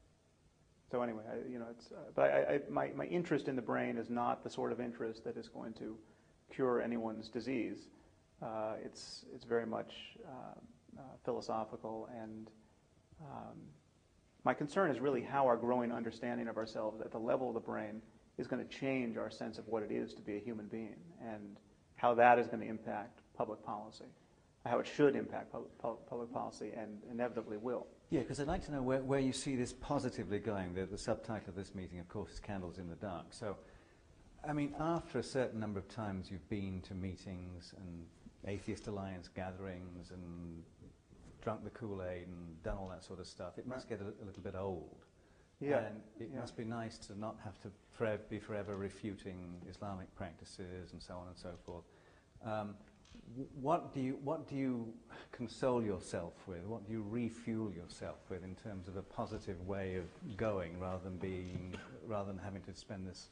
So anyway, I, you know, it's. Uh, but I, I, my my interest in the brain is not the sort of interest that is going to cure anyone's disease. Uh, it's it's very much uh, uh, philosophical, and um, my concern is really how our growing understanding of ourselves at the level of the brain is going to change our sense of what it is to be a human being, and how that is going to impact public policy, how it should impact public, public policy, and inevitably will. Yeah, because I'd like to know where, where you see this positively going. The, the subtitle of this meeting, of course, is Candles in the Dark. So, I mean, after a certain number of times you've been to meetings and Atheist Alliance gatherings and drunk the Kool-Aid and done all that sort of stuff, it must get a, a little bit old. Yeah. And it yeah. must be nice to not have to forever, be forever refuting Islamic practices and so on and so forth. Um, what do you what do you console yourself with? What do you refuel yourself with in terms of a positive way of going, rather than being rather than having to spend this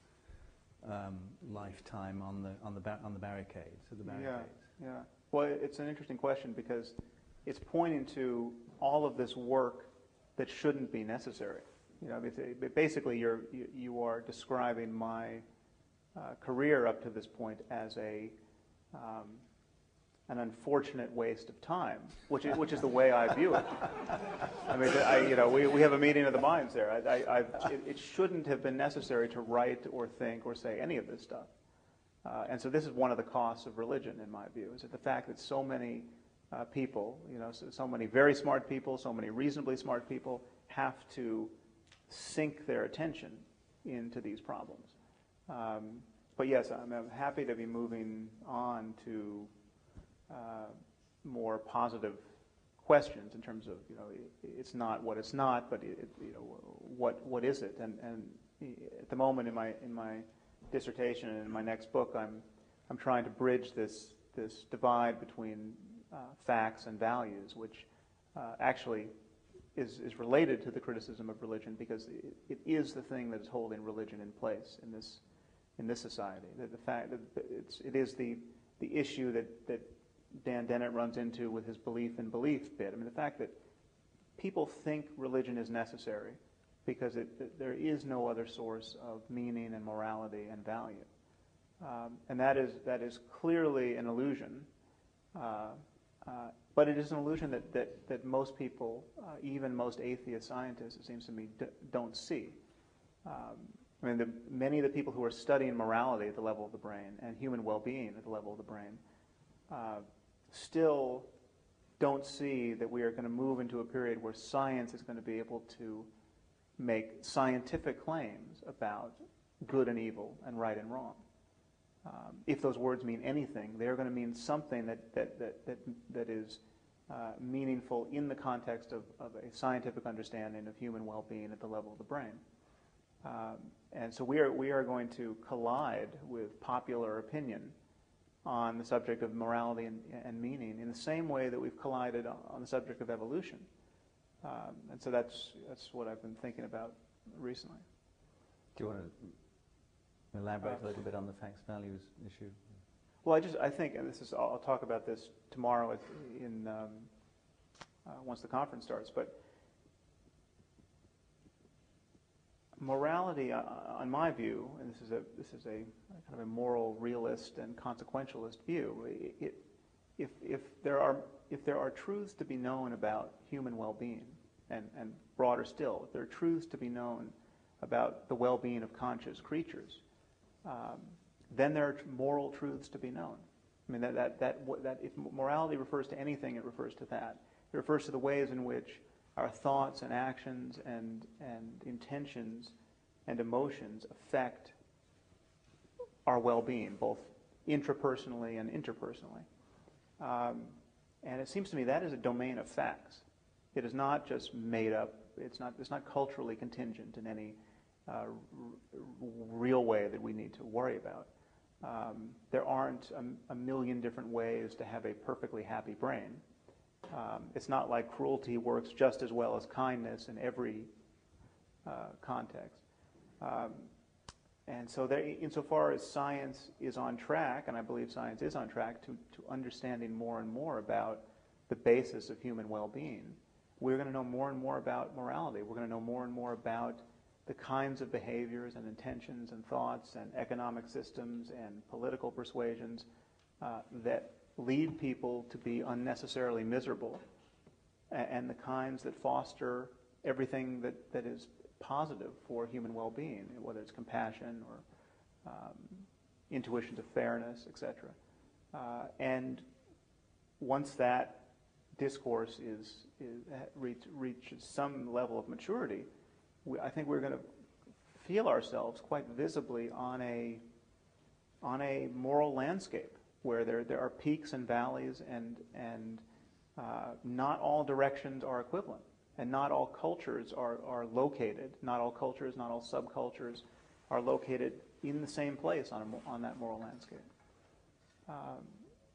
um, lifetime on the on the bar- on the barricades at the barricades? Yeah, yeah. Well, it's an interesting question because it's pointing to all of this work that shouldn't be necessary. You know, it's, it, basically, you're you, you are describing my uh, career up to this point as a um, an unfortunate waste of time, which is, which is the way I view it. I mean, I, you know, we, we have a meeting of the minds there. I, I, I've, it, it shouldn't have been necessary to write or think or say any of this stuff. Uh, and so this is one of the costs of religion, in my view, is that the fact that so many uh, people, you know, so, so many very smart people, so many reasonably smart people have to sink their attention into these problems. Um, but yes, I'm, I'm happy to be moving on to uh, more positive questions in terms of, you know, it, it's not what it's not, but it, you know, what what is it? And and at the moment in my in my dissertation and in my next book, I'm I'm trying to bridge this this divide between uh, facts and values, which uh, actually is is related to the criticism of religion, because it, it is the thing that is holding religion in place in this in this society. The, the fact that it's it is the the issue that that Dan Dennett runs into with his belief in belief bit. I mean, the fact that people think religion is necessary because it, it, there is no other source of meaning and morality and value, um, and that is that is clearly an illusion. Uh, uh, but it is an illusion that that, that most people, uh, even most atheist scientists, it seems to me, d- don't see. Um, I mean, the, many of the people who are studying morality at the level of the brain and human well-being at the level of the brain uh, still don't see that we are going to move into a period where science is going to be able to make scientific claims about good and evil and right and wrong. Um, if those words mean anything, they're going to mean something that that that that, that is uh, meaningful in the context of, of a scientific understanding of human well-being at the level of the brain. Um, and so we are we are going to collide with popular opinion on the subject of morality and, and meaning in the same way that we've collided on the subject of evolution. Um, and so that's that's what I've been thinking about recently. Do you want to elaborate uh, a little bit on the facts values issue? Well, I just I think, and this is I'll talk about this tomorrow in um, uh, once the conference starts, but morality, uh, on my view, and this is a this is a kind of a moral realist and consequentialist view. It, it, if if there are if there are truths to be known about human well-being, and and broader still, if there are truths to be known about the well-being of conscious creatures, um, then there are moral truths to be known. I mean that that that that if morality refers to anything, it refers to that. It refers to the ways in which our thoughts and actions and, and intentions and emotions affect our well-being, both intrapersonally and interpersonally. Um, and it seems to me that is a domain of facts. It is not just made up. It's not, it's not culturally contingent in any uh, r- real way that we need to worry about. Um, there aren't a, a million different ways to have a perfectly happy brain. Um, it's not like cruelty works just as well as kindness in every uh, context. Um, and so there, insofar as science is on track, and I believe science is on track to, to understanding more and more about the basis of human well-being, we're going to know more and more about morality. We're going to know more and more about the kinds of behaviors and intentions and thoughts and economic systems and political persuasions uh, that lead people to be unnecessarily miserable, and the kinds that foster everything that, that is positive for human well-being, whether it's compassion or um, intuitions of fairness, et cetera. Uh, and once that discourse is, is reach, reaches some level of maturity, we, I think we're going to feel ourselves quite visibly on a on a moral landscape, where there there are peaks and valleys, and and uh, not all directions are equivalent, and not all cultures are, are located, not all cultures, not all subcultures are located in the same place on a, on that moral landscape. Um,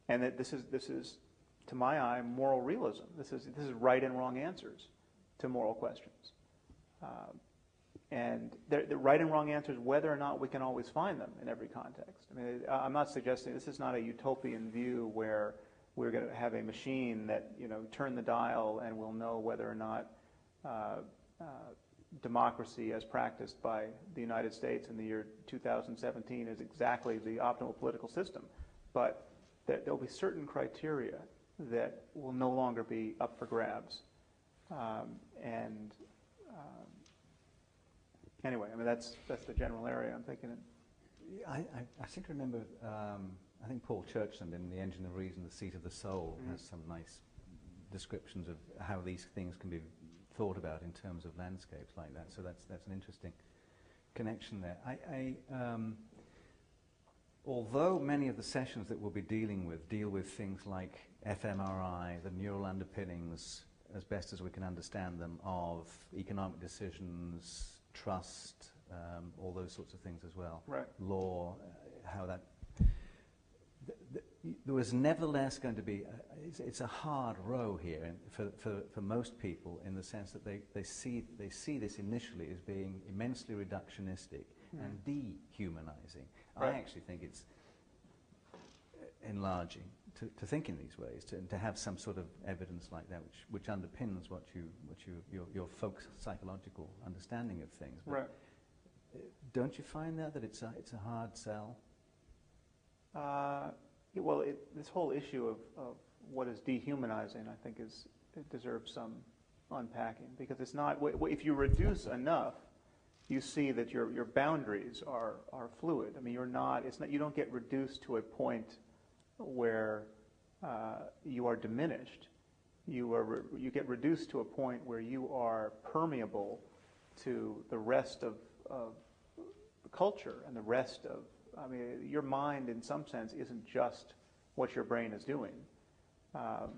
and that this is this is, to my eye, moral realism. This is this is right and wrong answers to moral questions, uh, and the right and wrong answers, whether or not we can always find them in every context. I mean, I'm not suggesting this is not a utopian view where we're going to have a machine that, you know, turn the dial and we'll know whether or not uh, uh, democracy as practiced by the United States in the year two thousand seventeen is exactly the optimal political system. But there will be certain criteria that will no longer be up for grabs. Um, and um, anyway, I mean, that's, that's the general area I'm thinking in. I, I, I seem to remember, um, I think Paul Churchland in The Engine of Reason, The Seat of the Soul, mm-hmm. has some nice descriptions of how these things can be thought about in terms of landscapes like that. So that's that's an interesting connection there. I, I um, although many of the sessions that we'll be dealing with deal with things like fMRI, the neural underpinnings, as best as we can understand them, of economic decisions, trust, um, all those sorts of things as well. Right. Law, uh, how that. Th th there was nevertheless going to be, a, it's, it's a hard row here in, for, for, for most people, in the sense that they, they, see, they see this initially as being immensely reductionistic mm. and dehumanizing. Right. I actually think it's enlarging to, to think in these ways, to, to have some sort of evidence like that, which, which underpins what you, what you, your, your folks' psychological understanding of things. But right. Don't you find that, that it's a, it's a hard sell? Uh, yeah, well, it, this whole issue of, of what is dehumanizing, I think, is it deserves some unpacking, because it's not. W w if you reduce enough, you see that your your boundaries are are fluid. I mean, you're not. It's not. You don't get reduced to a point where uh, you are diminished. You are. Re you get reduced to a point where you are permeable to the rest of, of the culture and the rest of. I mean, your mind, in some sense, isn't just what your brain is doing. Um,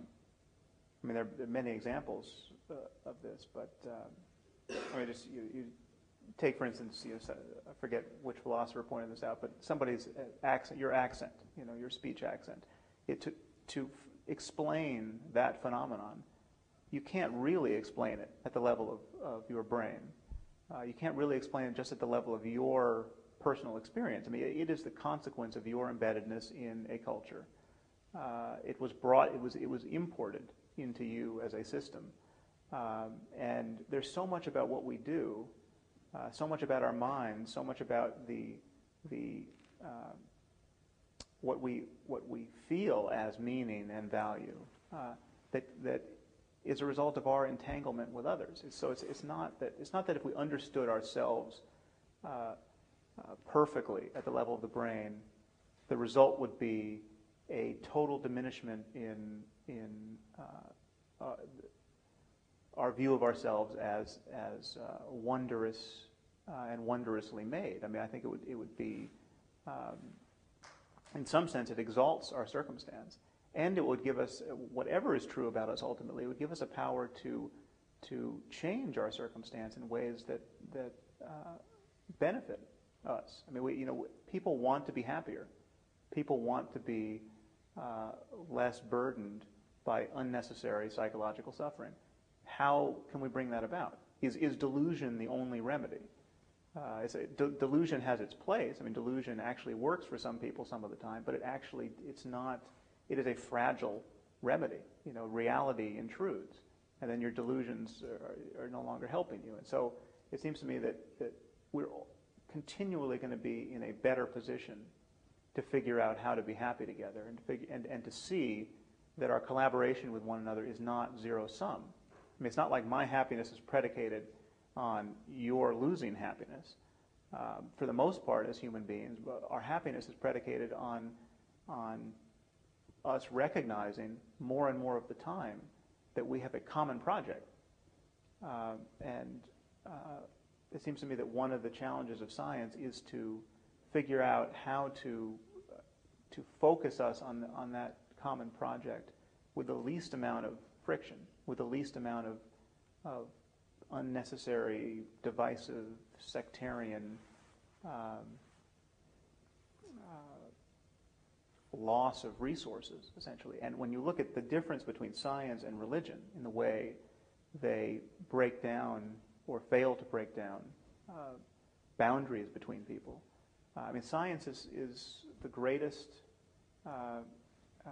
I mean, there, there are many examples uh, of this, but um, I mean, just you, you take, for instance, you know, I forget which philosopher pointed this out, but somebody's accent, your accent, you know, your speech accent. It to to explain that phenomenon, you can't really explain it at the level of, of your brain. Uh, you can't really explain it just at the level of your personal experience. I mean, it is the consequence of your embeddedness in a culture. Uh, it was brought, it was, it was imported into you as a system. Um, and there's so much about what we do, uh, so much about our minds, so much about the, the, uh, what we, what we feel as meaning and value, uh, that, that is a result of our entanglement with others. It's, so it's, it's not that, it's not that if we understood ourselves uh, Uh, perfectly at the level of the brain, the result would be a total diminishment in in uh, uh, our view of ourselves as as uh, wondrous uh, and wondrously made. I mean, I think it would it would be, um, in some sense, it exalts our circumstance, and it would give us whatever is true about us. Ultimately, it would give us a power to to change our circumstance in ways that that uh, benefit us. I mean, we, you know, people want to be happier. People want to be uh, less burdened by unnecessary psychological suffering. How can we bring that about? Is, is delusion the only remedy? Uh, it's a, de delusion has its place. I mean, delusion actually works for some people some of the time, but it actually, it's not, it is a fragile remedy. You know, reality intrudes, and then your delusions are, are no longer helping you. And so it seems to me that, that we're continually going to be in a better position to figure out how to be happy together, and to, figure, and, and to see that our collaboration with one another is not zero-sum. I mean, it's not like my happiness is predicated on your losing happiness. Um, for the most part, as human beings, our happiness is predicated on, on us recognizing more and more of the time that we have a common project. Uh, and uh, it seems to me that one of the challenges of science is to figure out how to uh, to focus us on the, on that common project with the least amount of friction, with the least amount of of unnecessary, divisive, sectarian um, uh, loss of resources, essentially. And when you look at the difference between science and religion in the way they break down or fail to break down uh, boundaries between people, uh, I mean, science is, is the greatest uh, uh,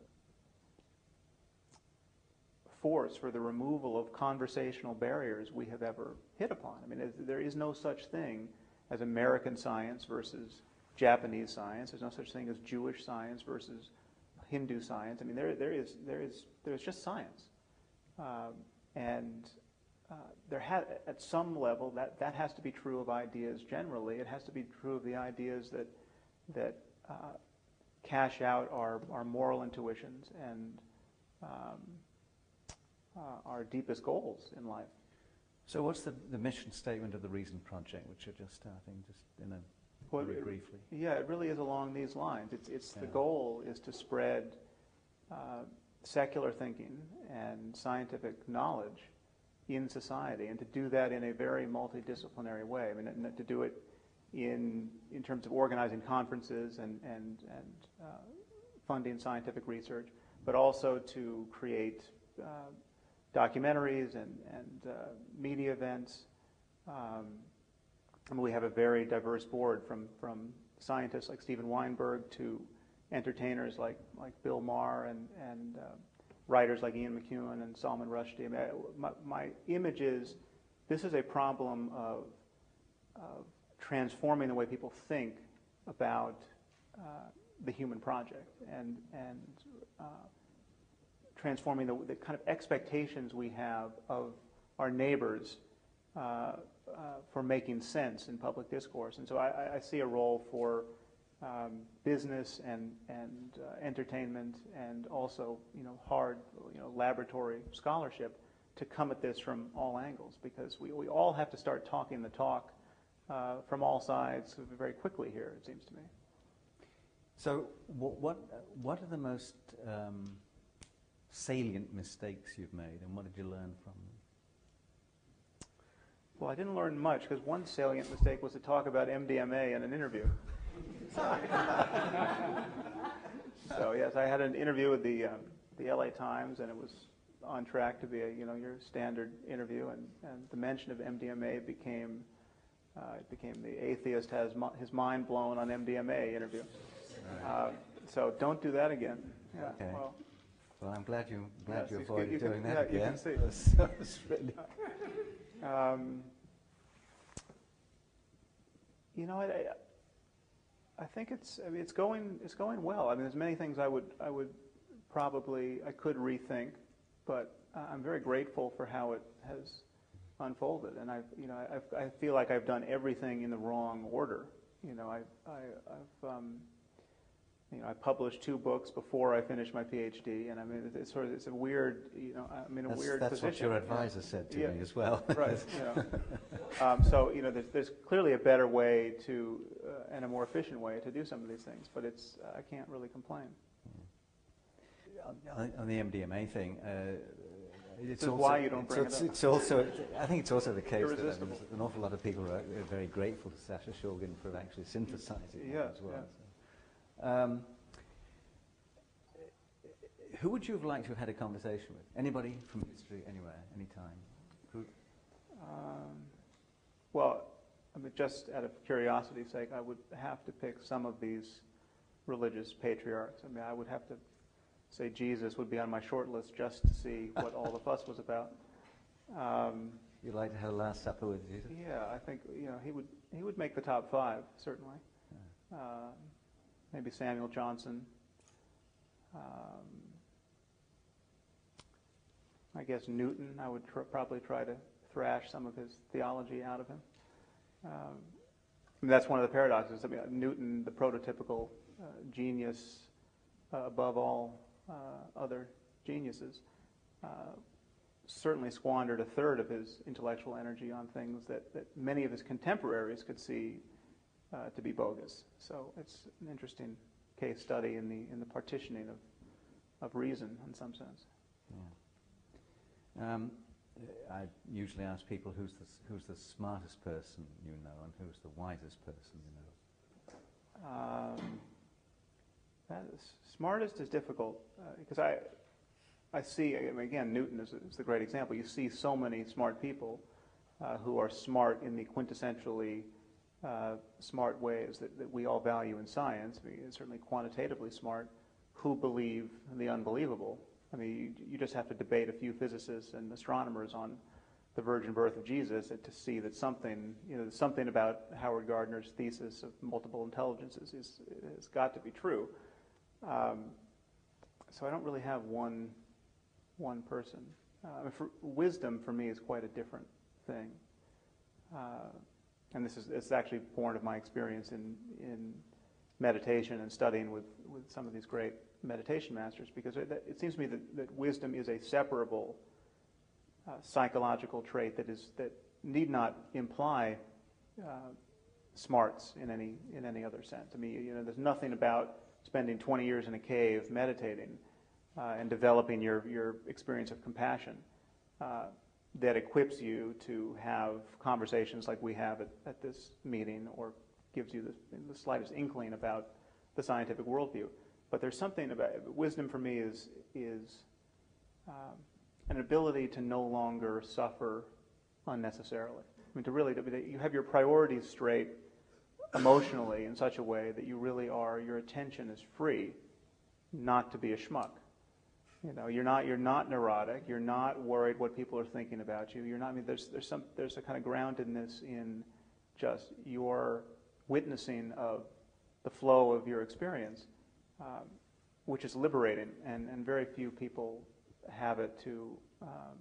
force for the removal of conversational barriers we have ever hit upon. I mean, there is no such thing as American science versus Japanese science. There's no such thing as Jewish science versus Hindu science. I mean, there, there is, there is, there's just science, um, and uh, there ha at some level that that has to be true of ideas generally. It has to be true of the ideas that that uh, cash out our our moral intuitions and um, uh, our deepest goals in life. So, what's the the mission statement of the Reason Project, which are just, uh, I think, just in a Well, very it, briefly? Yeah, it really is along these lines. It's, it's Yeah. The goal is to spread uh, secular thinking and scientific knowledge in society, and to do that in a very multidisciplinary way. I mean, and to do it in in terms of organizing conferences and and and uh, funding scientific research, but also to create uh, documentaries and and uh, media events. Um, I mean, we have a very diverse board, from from scientists like Steven Weinberg to entertainers like like Bill Maher and and uh, writers like Ian McEwan and Salman Rushdie. I mean, I, my, my image is this is a problem of, of transforming the way people think about uh, the human project, and and uh, transforming the, the kind of expectations we have of our neighbors uh, uh, for making sense in public discourse. And so I, I see a role for um, business and and uh, entertainment, and also, you know, hard, you know, laboratory scholarship to come at this from all angles, because we, we all have to start talking the talk uh, from all sides very quickly here, it seems to me. So, what what, what are the most um, salient mistakes you've made, and what did you learn from them? Well, I didn't learn much, because one salient mistake was to talk about M D M A in an interview. So yes, I had an interview with the um, the L A Times, and it was on track to be a, you know, your standard interview, and, and the mention of M D M A became uh, it became the atheist has mi his mind blown on M D M A interview. Right. Uh, so don't do that again. Yeah, okay. Well, well, I'm glad you glad yes, you you avoided you doing can, that yeah, again. You can see. It was really um, you know, I, I think it's I mean it's going it's going well. I mean, there's many things I would I would probably I could rethink, but uh, I'm very grateful for how it has unfolded, and I've you know I've, I feel like I've done everything in the wrong order. You know, I I I've um, you know I published two books before I finished my PhD, and I mean it's sort of it's a weird you know I'm in a that's, weird that's position. That's what your advisor said to yeah. me as well. Right. You know. um, so you know there's there's clearly a better way to uh, and a more efficient way to do some of these things, but it's uh, I can't really complain. On, on the M D M A thing, uh, it's This is also, why you don't it's, bring it's, it up. It's also, I think it's also the case that I mean, Irresistible. an awful lot of people are very grateful to Sasha Shulgin for actually synthesizing Yeah, it as well. yeah. So. Um, who would you have liked to have had a conversation with? Anybody from history, anywhere, anytime? Who? Um, well, I mean, just out of curiosity's sake, I would have to pick some of these religious patriarchs. I mean, I would have to say Jesus would be on my short list just to see what all the fuss was about. Um, You'd like to have a Last Supper with Jesus? yeah, I think you know he would he would make the top five certainly. Yeah. Uh, maybe Samuel Johnson. Um, I guess Newton. I would tr probably try to thrash some of his theology out of him. Um, I mean, that's one of the paradoxes. I mean, Newton, the prototypical uh, genius uh, above all uh, other geniuses, uh, certainly squandered a third of his intellectual energy on things that, that many of his contemporaries could see uh, to be bogus. So it's an interesting case study in the in the partitioning of of reason in some sense. Yeah. Um, I usually ask people who's the who's the smartest person you know and who's the wisest person you know. Um, That is, smartest is difficult uh, because I, I see, I mean, again, Newton is, is the great example. You see so many smart people uh, who are smart in the quintessentially uh, smart ways that, that we all value in science, I mean, certainly quantitatively smart, who believe the unbelievable. I mean, you, you just have to debate a few physicists and astronomers on the virgin birth of Jesus to see that something, you know, something about Howard Gardner's thesis of multiple intelligences is, has got to be true. Um, so I don't really have one, one person. Uh, for, wisdom for me is quite a different thing. Uh, and this is it's actually born of my experience in, in meditation and studying with, with some of these great meditation masters, because it, it seems to me that, that wisdom is a separable uh, psychological trait that is that need not imply uh, smarts in any in any other sense. I mean, you know, there's nothing about spending twenty years in a cave meditating uh, and developing your your experience of compassion uh, that equips you to have conversations like we have at, at this meeting, or gives you the, the slightest inkling about the scientific worldview. But there's something about wisdom for me is is um, an ability to no longer suffer unnecessarily. I mean, to really, to, you have your priorities straight emotionally in such a way that you really are, your attention is free, not to be a schmuck. You know, you're not you're not neurotic. You're not worried what people are thinking about you. You're not. I mean, there's there's some there's a kind of groundedness in just your witnessing of the flow of your experience, um, which is liberating, and, and very few people have it to um,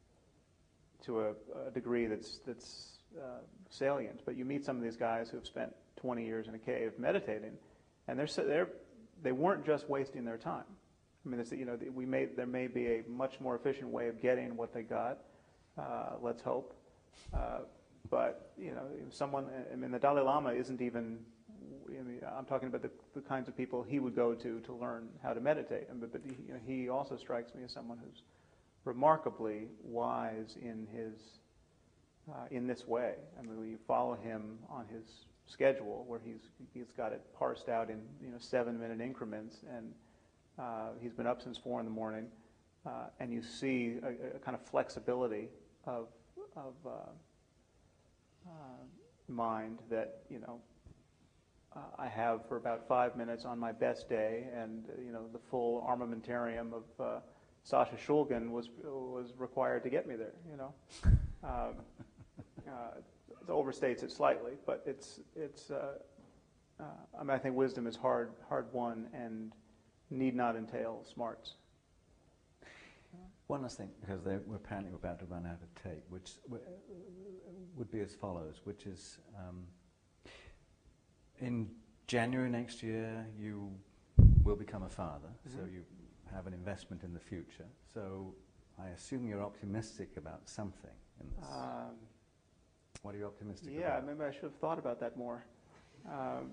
to a, a degree that's that's uh, salient. But you meet some of these guys who have spent twenty years in a cave meditating, and they're they're they weren't just wasting their time. I mean, it's, you know, we may there may be a much more efficient way of getting what they got. Uh, let's hope. Uh, but you know, someone. I mean, the Dalai Lama isn't even. I mean, I'm talking about the, the kinds of people he would go to to learn how to meditate. But, but he, you know, he also strikes me as someone who's remarkably wise in his uh, in this way. I mean, you follow him on his schedule, where he's he's got it parsed out in you know seven minute increments, and uh, he's been up since four in the morning, uh, and you see a, a kind of flexibility of of uh, uh, mind that you know. Uh, I have for about five minutes on my best day, and uh, you know the full armamentarium of uh, Sasha Shulgin was was required to get me there. You know, um, uh, it overstates it slightly, but it's it's. Uh, uh, I mean, I think wisdom is hard hard won and need not entail smarts. One last thing, because we're apparently about to run out of tape, which would be as follows, which is. Um, In January next year, you will become a father, mm-hmm. so you have an investment in the future. So I assume you're optimistic about something in this. Um, what are you optimistic yeah, about? Yeah, maybe I should have thought about that more. Um,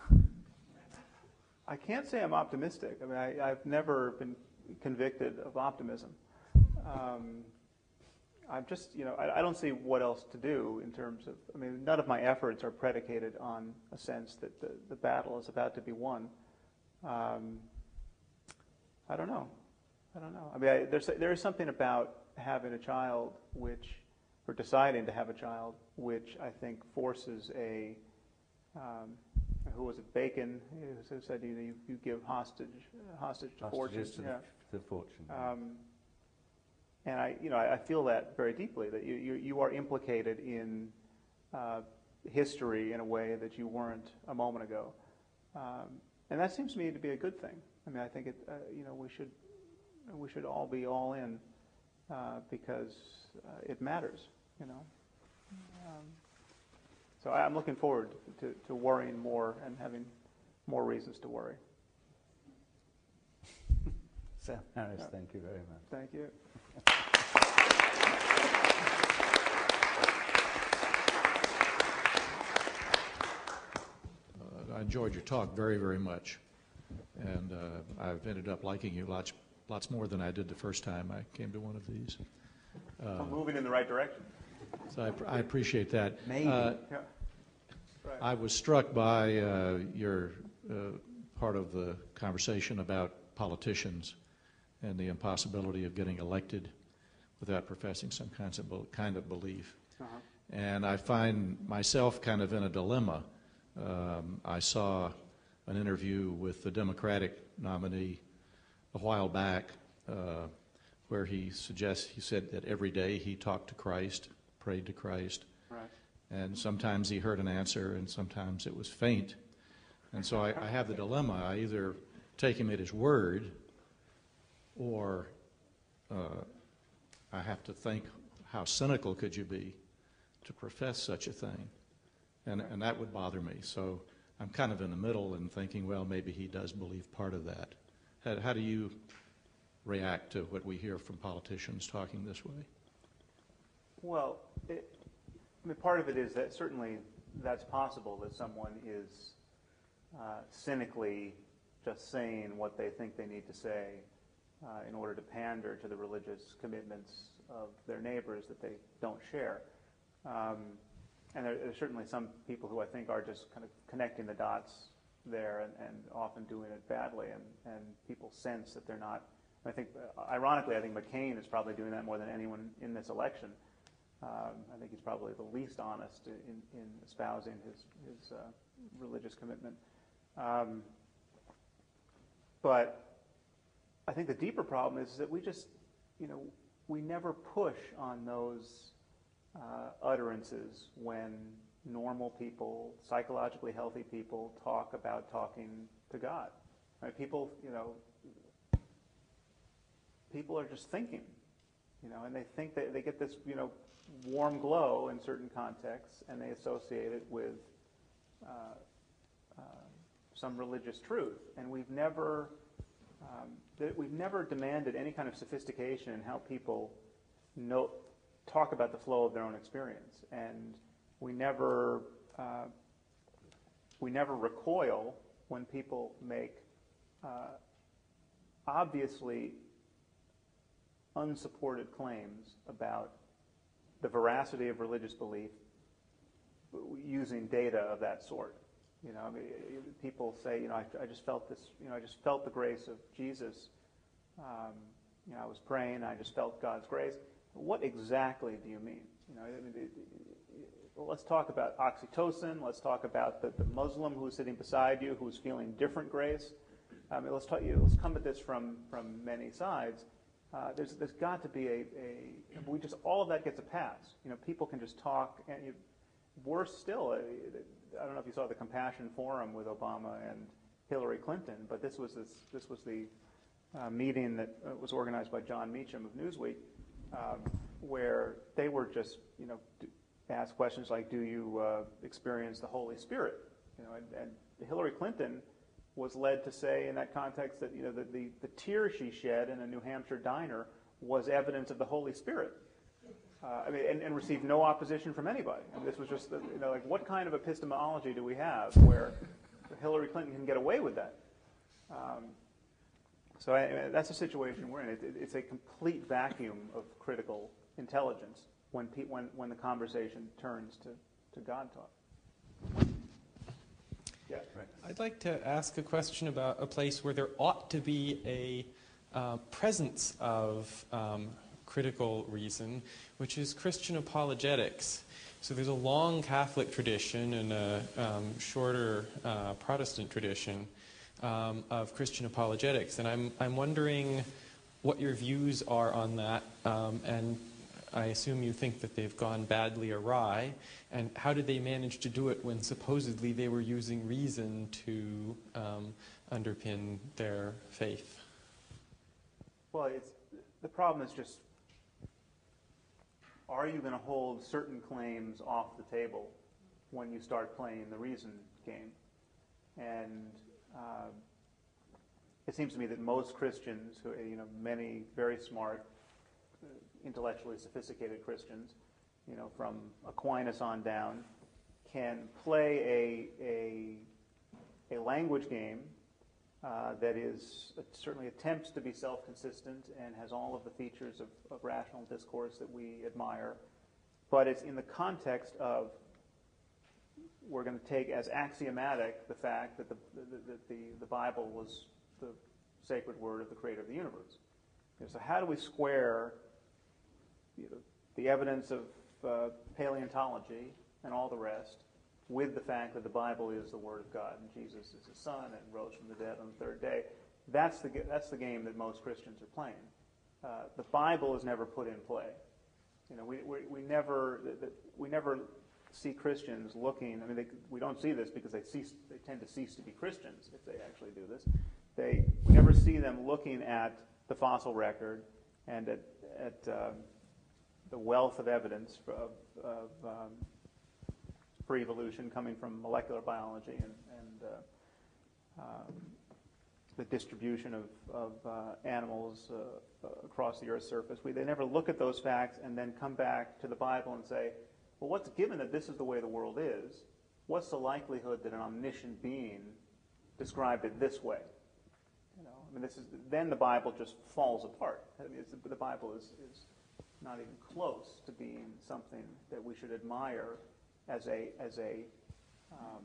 I can't say I'm optimistic. I mean, I, I've never been convicted of optimism. Um, I'm just, you know, I, I don't see what else to do in terms of, I mean, none of my efforts are predicated on a sense that the, the battle is about to be won. Um, I don't know. I don't know. I mean, I, there's, there is something about having a child which, or deciding to have a child, which I think forces a, um, who was it, Bacon, who said, you know, you, you give hostage, hostage to fortune. To, yeah. the, to fortune. Um, And I, you know, I feel that very deeply, that you, you, you are implicated in uh, history in a way that you weren't a moment ago, um, and that seems to me to be a good thing. I mean, I think it, uh, you know, we should we should all be all in uh, because uh, it matters, you know. Um, so I'm looking forward to, to worrying more and having more reasons to worry. Sam Harris, yeah. Thank you very much. Thank you. Uh, I enjoyed your talk very, very much, and uh, I've ended up liking you lots, lots more than I did the first time I came to one of these. Uh, I'm moving in the right direction. So I, I appreciate that. Maybe. Uh, yeah. Right. I was struck by uh, your uh, part of the conversation about politicians and the impossibility of getting elected without professing some kinds of, kind of belief. Uh-huh. And I find myself kind of in a dilemma. Um, I saw an interview with the Democratic nominee a while back uh, where he suggests, he said that every day he talked to Christ, prayed to Christ, Right. and sometimes he heard an answer and sometimes it was faint. And so I, I have the dilemma. I either take him at his word or uh, I have to think, how cynical could you be to profess such a thing? And, and that would bother me. So I'm kind of in the middle and thinking, well, maybe he does believe part of that. How, how do you react to what we hear from politicians talking this way? Well, it, I mean, part of it is that certainly that's possible, that someone is uh, cynically just saying what they think they need to say uh, in order to pander to the religious commitments of their neighbors that they don't share. Um, and there, there's certainly some people who I think are just kind of connecting the dots there and, and often doing it badly, and, and people sense that they're not. I think, uh, ironically, I think McCain is probably doing that more than anyone in this election. Um, I think he's probably the least honest in, in espousing his, his uh, religious commitment. Um, but I think the deeper problem is that we just, you know, we never push on those uh, utterances when normal people, psychologically healthy people, talk about talking to God. Right? People, you know, people are just thinking, you know, and they think that they get this, you know, warm glow in certain contexts, and they associate it with uh, uh, some religious truth. And we've never, um, th- we've never demanded any kind of sophistication in how people know, talk about the flow of their own experience, and we never, uh, we never recoil when people make uh, obviously unsupported claims about the veracity of religious belief using data of that sort. You know, I mean, people say, you know, I, I just felt this, you know, I just felt the grace of Jesus. Um, you know, I was praying, I just felt God's grace. What exactly do you mean? You know, I mean, it, it, well, let's talk about oxytocin. Let's talk about the, the Muslim who's sitting beside you who's feeling different grace. I mean, let's talk. You know, let's come at this from from many sides. Uh, there's there's got to be a, a we just all of that gets a pass. You know, people can just talk, and you, worse still, I, I don't know if you saw the Compassion Forum with Obama and Hillary Clinton, but this was this this was the uh, meeting that uh, was organized by John Meacham of Newsweek, um, where they were just you know asked questions like, "Do you uh, experience the Holy Spirit?" You know, and, and Hillary Clinton was led to say in that context that you know the, the, the tear she shed in a New Hampshire diner was evidence of the Holy Spirit. Uh, I mean, and, and received no opposition from anybody. And this was just, the, you know, like what kind of epistemology do we have where Hillary Clinton can get away with that? Um, so I, I mean, that's the situation we're in. It, it, it's a complete vacuum of critical intelligence when pe- when when the conversation turns to, to God talk. Yeah. Right. I'd like to ask a question about a place where there ought to be a uh, presence of um, critical reason, which is Christian apologetics. So there's a long Catholic tradition and a um, shorter uh, Protestant tradition um, of Christian apologetics, and I'm I'm wondering what your views are on that, um, and I assume you think that they've gone badly awry. And how did they manage to do it when supposedly they were using reason to um, underpin their faith? Well, it's, the problem is just, are you going to hold certain claims off the table when you start playing the reason game? And uh, it seems to me that most Christians, who, you know, many very smart, intellectually sophisticated Christians, you know, from Aquinas on down, can play a a, a language game uh, that is uh, certainly attempts to be self-consistent and has all of the features of, of rational discourse that we admire, but it's in the context of we're going to take as axiomatic the fact that the, the, the, the, the Bible was the sacred word of the creator of the universe. You know, so how do we square you know, the evidence of uh, paleontology and all the rest with the fact that the Bible is the Word of God and Jesus is His Son and rose from the dead on the third day? That's the that's the game that most Christians are playing. Uh, the Bible is never put in play. You know, we we, we never the, the, we never see Christians looking. I mean, they, we don't see this because they cease. They tend to cease to be Christians if they actually do this. They we never see them looking at the fossil record and at at um, the wealth of evidence of, of um, pre-evolution coming from molecular biology and, and uh, um, the distribution of, of uh, animals uh, across the Earth's surface. We, they never look at those facts and then come back to the Bible and say, well, what's given that this is the way the world is, what's the likelihood that an omniscient being described it this way? You know, I mean, this is then the Bible just falls apart. I mean, it's, the Bible is, is not even close to being something that we should admire as a as a um,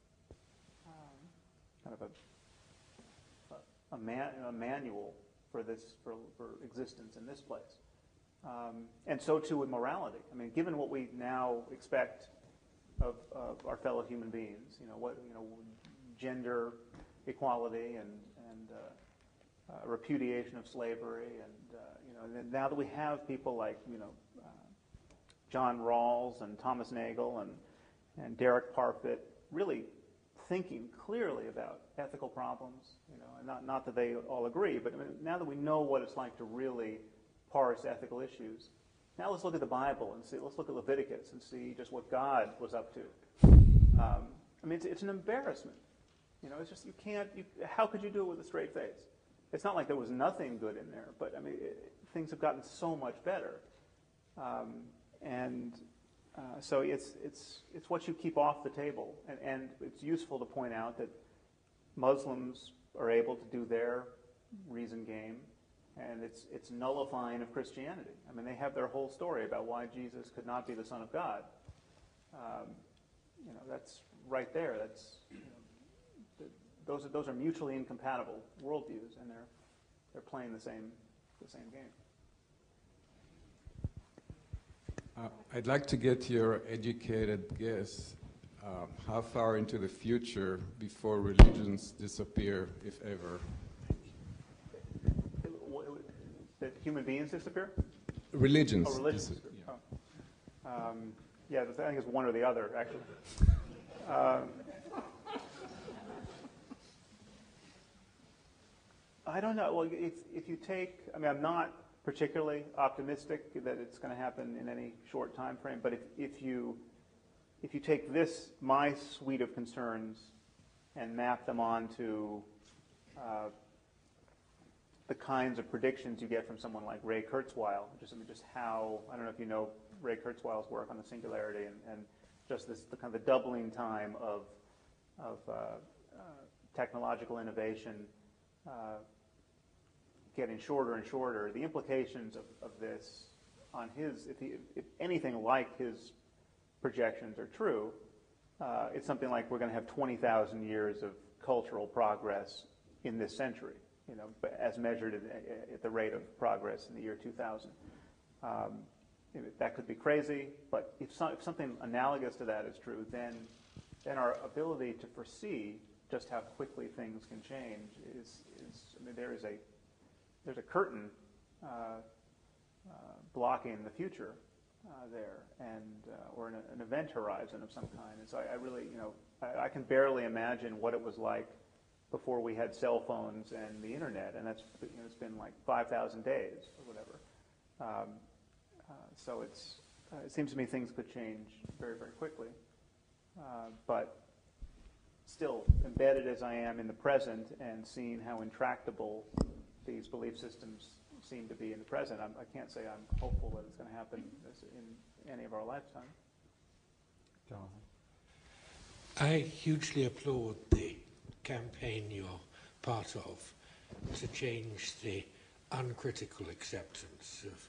um, kind of a a, man, a manual for this for, for existence in this place, um, and so too with morality. I mean, given what we now expect of, of our fellow human beings, you know what you know, gender equality and and uh, uh, repudiation of slavery, and uh, you know, and now that we have people like you know. John Rawls and Thomas Nagel and, and Derek Parfit really thinking clearly about ethical problems, you know, and not, not that they all agree, but I mean, now that we know what it's like to really parse ethical issues, now let's look at the Bible and see, let's look at Leviticus and see just what God was up to. Um, I mean, it's, it's an embarrassment. You know, it's just, you can't, you, how could you do it with a straight face? It's not like there was nothing good in there, but I mean, it, things have gotten so much better. Um, And uh, so it's it's it's what you keep off the table, and, and it's useful to point out that Muslims are able to do their reason game, and it's it's nullifying of Christianity. I mean, they have their whole story about why Jesus could not be the Son of God. Um, you know, that's right there. That's you know, the, those are those are mutually incompatible worldviews, and they're they're playing the same the same game. Uh, I'd like to get your educated guess. Um, how far into the future before religions disappear, if ever? That human beings disappear? Religions. Oh, religions dis- disappear. Yeah. Oh. Um, yeah, I think it's one or the other, actually. Um, I don't know. Well, if, if you take, I mean, I'm not particularly optimistic that it's going to happen in any short time frame, but if, if you if you take this, my suite of concerns, and map them onto uh, the kinds of predictions you get from someone like Ray Kurzweil, just I mean, just how, I don't know if you know Ray Kurzweil's work on the singularity, and, and just this the kind of the doubling time of of uh, uh, technological innovation, uh, getting shorter and shorter. The implications of, of this on his, if, he, if anything like his projections are true, uh, it's something like we're going to have twenty thousand years of cultural progress in this century, you know, as measured at, at the rate of progress in the year two thousand. Um, that could be crazy, but if, so, if something analogous to that is true, then then our ability to foresee just how quickly things can change is, is I mean, there is a there's a curtain uh, uh, blocking the future uh, there, and uh, or an, an event horizon of some kind. And so I, I really, you know, I, I can barely imagine what it was like before we had cell phones and the internet, and that's you know, it's been like five thousand days or whatever. Um, uh, so it's uh, it seems to me things could change very very quickly, uh, but still embedded as I am in the present and seeing how intractable these belief systems seem to be in the present, I'm, I can't say I'm hopeful that it's going to happen in any of our lifetime. Jonathan? I hugely applaud the campaign you're part of to change the uncritical acceptance of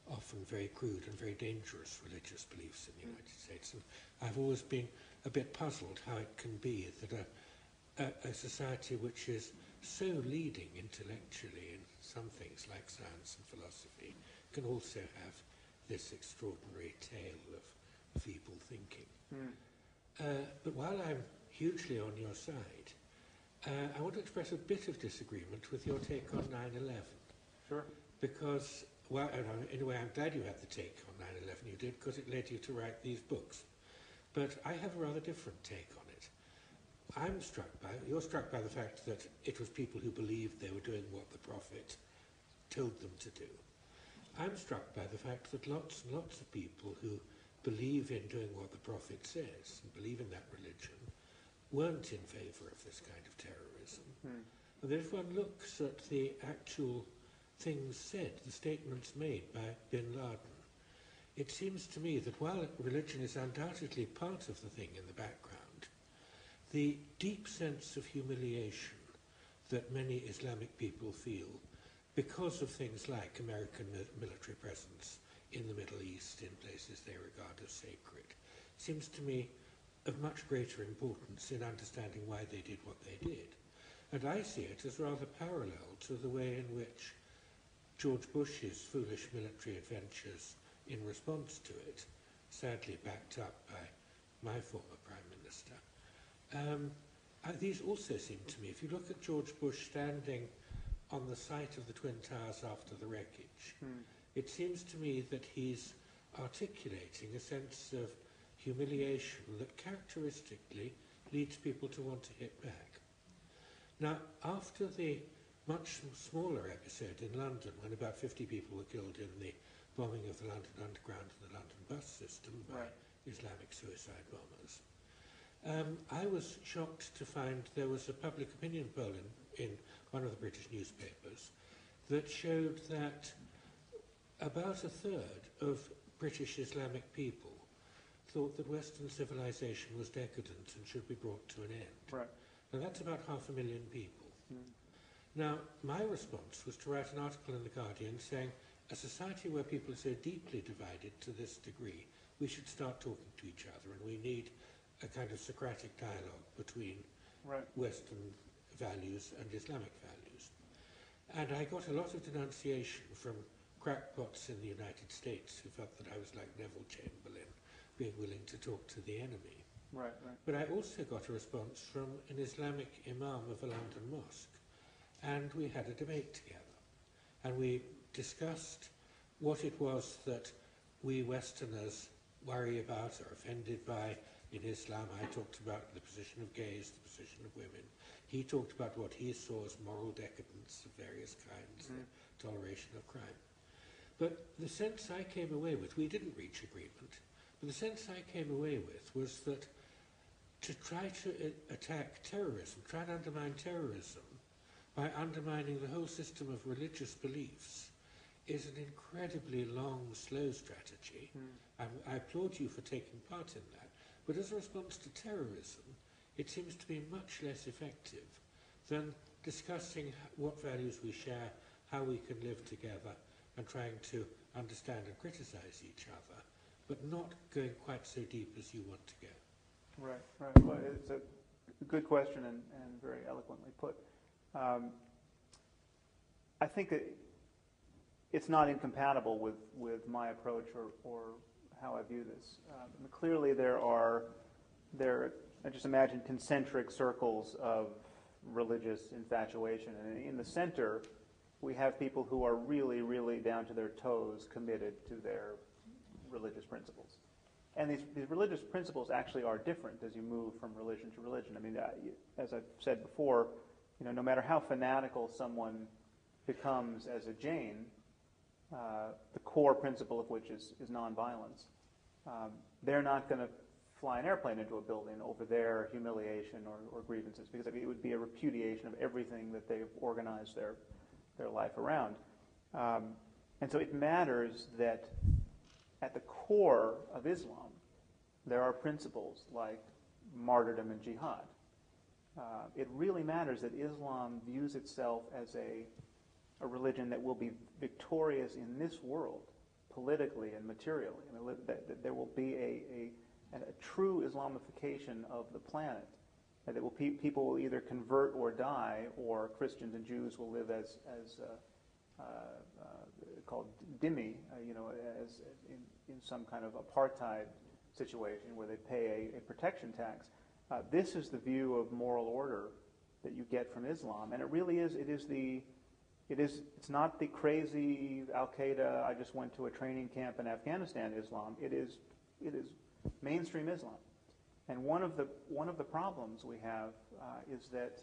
often very crude and very dangerous religious beliefs in the United States. And I've always been a bit puzzled how it can be that a, a, a society which is so leading intellectually in some things like science and philosophy can also have this extraordinary tale of feeble thinking. Mm. Uh, but while I'm hugely on your side, uh, I want to express a bit of disagreement with your take on nine eleven. Sure. Because, well, anyway, I'm glad you had the take on nine eleven you did, because it led you to write these books. But I have a rather different take on it. I'm struck by, you're struck by the fact that it was people who believed they were doing what the prophet told them to do. I'm struck by the fact that lots and lots of people who believe in doing what the prophet says and believe in that religion weren't in favour of this kind of terrorism. Mm. And if one looks at the actual things said, the statements made by bin Laden, it seems to me that while religion is undoubtedly part of the thing in the background, the deep sense of humiliation that many Islamic people feel because of things like American mi military presence in the Middle East, in places they regard as sacred, seems to me of much greater importance in understanding why they did what they did. And I see it as rather parallel to the way in which George Bush's foolish military adventures in response to it, sadly backed up by my former Prime Minister, um, uh, these also seem to me, if you look at George Bush standing on the site of the Twin Towers after the wreckage, Mm. it seems to me that he's articulating a sense of humiliation that characteristically leads people to want to hit back. Now, after the much smaller episode in London, when about fifty people were killed in the bombing of the London Underground and the London bus system by Right. Islamic suicide bombers, um, I was shocked to find there was a public opinion poll in, in one of the British newspapers that showed that about a third of British Islamic people thought that Western civilization was decadent and should be brought to an end. Right. Now that's about half a million people. Mm. Now, my response was to write an article in The Guardian saying, a society where people are so deeply divided to this degree, we should start talking to each other, and we need a kind of Socratic dialogue between Right. Western values and Islamic values. And I got a lot of denunciation from crackpots in the United States who felt that I was like Neville Chamberlain, being willing to talk to the enemy. Right, right. But I also got a response from an Islamic imam of a London mosque, and we had a debate together. And we discussed what it was that we Westerners worry about or offended by in Islam. I talked about the position of gays, the position of women. He talked about what he saw as moral decadence of various kinds, Mm. the toleration of crime. But the sense I came away with, we didn't reach agreement, but the sense I came away with was that to try to uh, attack terrorism, try and undermine terrorism by undermining the whole system of religious beliefs is an incredibly long, slow strategy. Mm. I, I applaud you for taking part in that. But as a response to terrorism, it seems to be much less effective than discussing what values we share, how we can live together, and trying to understand and criticize each other, but not going quite so deep as you want to go. Right, right. Well, it's a good question and, and very eloquently put. Um, I think that it's not incompatible with, with my approach or, or how I view this. Um, clearly there are, there, I just imagine concentric circles of religious infatuation. And in the center, we have people who are really, really down to their toes committed to their religious principles. And these, these religious principles actually are different as you move from religion to religion. I mean, uh, you, as I've said before, you know, no matter how fanatical someone becomes as a Jain, uh, the core principle of which is, is nonviolence, um, they're not going to fly an airplane into a building over their humiliation or, or grievances, because it would be a repudiation of everything that they've organized their, their life around. Um, and so it matters that at the core of Islam, there are principles like martyrdom and jihad. Uh, it really matters that Islam views itself as a, a religion that will be victorious in this world politically and materially. I mean, that, that there will be a, a, a true Islamification of the planet. That will pe- people will either convert or die, or Christians and Jews will live as as uh, uh, uh, called dhimmi, uh, you know, as in, in some kind of apartheid situation where they pay a, a protection tax. Uh, this is the view of moral order that you get from Islam, and it really is. It is the It is. It's not the crazy Al Qaeda. I just went to a training camp in Afghanistan Islam. It is. It is mainstream Islam, and one of the one of the problems we have uh, is that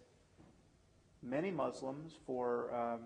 many Muslims, for um,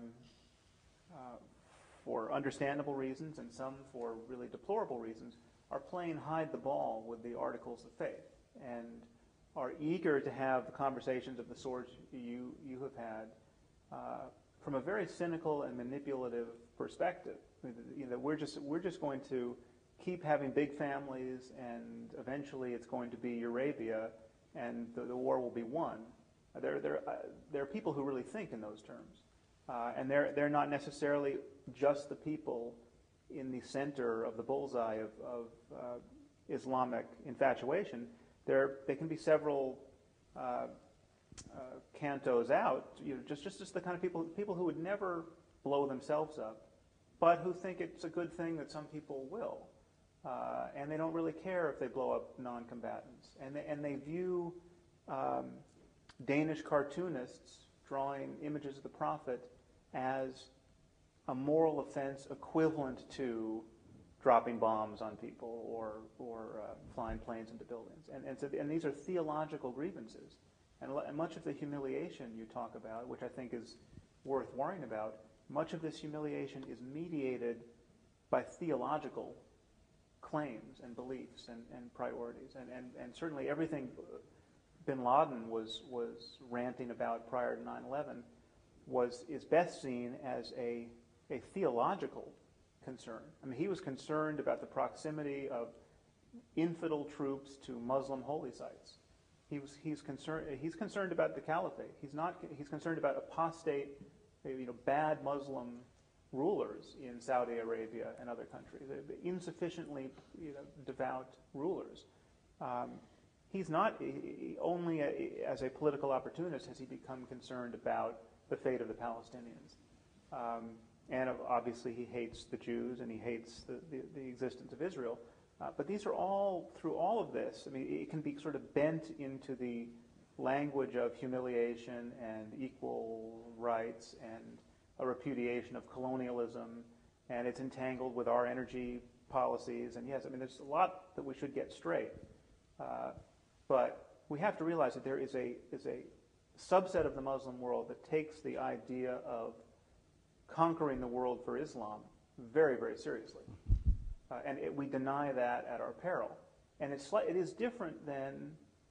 uh, for understandable reasons and some for really deplorable reasons, are playing hide the ball with the articles of faith and are eager to have the conversations of the sort you you have had. Uh, from a very cynical and manipulative perspective. You know, we're just we're just going to keep having big families, and eventually it's going to be Eurabia, and the, the war will be won. There, there, uh, there are people who really think in those terms, uh, and they're they're not necessarily just the people in the center of the bullseye of, of uh, Islamic infatuation. There, they can be several. Uh, Uh, cantos out, you know, just, just just the kind of people people who would never blow themselves up, but who think it's a good thing that some people will, uh, and they don't really care if they blow up non-combatants, and they, and they view um, Danish cartoonists drawing images of the Prophet as a moral offense equivalent to dropping bombs on people or or uh, flying planes into buildings, and and so and these are theological grievances. And much of the humiliation you talk about, which I think is worth worrying about, much of this humiliation is mediated by theological claims and beliefs and, and priorities. And, and, and certainly everything bin Laden was, was ranting about prior to nine eleven was, is best seen as a, a theological concern. I mean, he was concerned about the proximity of infidel troops to Muslim holy sites. He was, he's concerned. He's concerned about the caliphate. He's not. He's concerned about apostate, you know, bad Muslim rulers in Saudi Arabia and other countries, insufficiently, you know, devout rulers. Um, he's not he, only a, as a political opportunist has he become concerned about the fate of the Palestinians, um, and obviously he hates the Jews and he hates the, the, the existence of Israel. Uh, but these are all, through all of this, I mean, it can be sort of bent into the language of humiliation and equal rights and a repudiation of colonialism, and it's entangled with our energy policies. And yes, I mean, there's a lot that we should get straight. Uh, but we have to realize that there is a, is a subset of the Muslim world that takes the idea of conquering the world for Islam very, very seriously. Uh, and it, we deny that at our peril. And it's sli- it is different than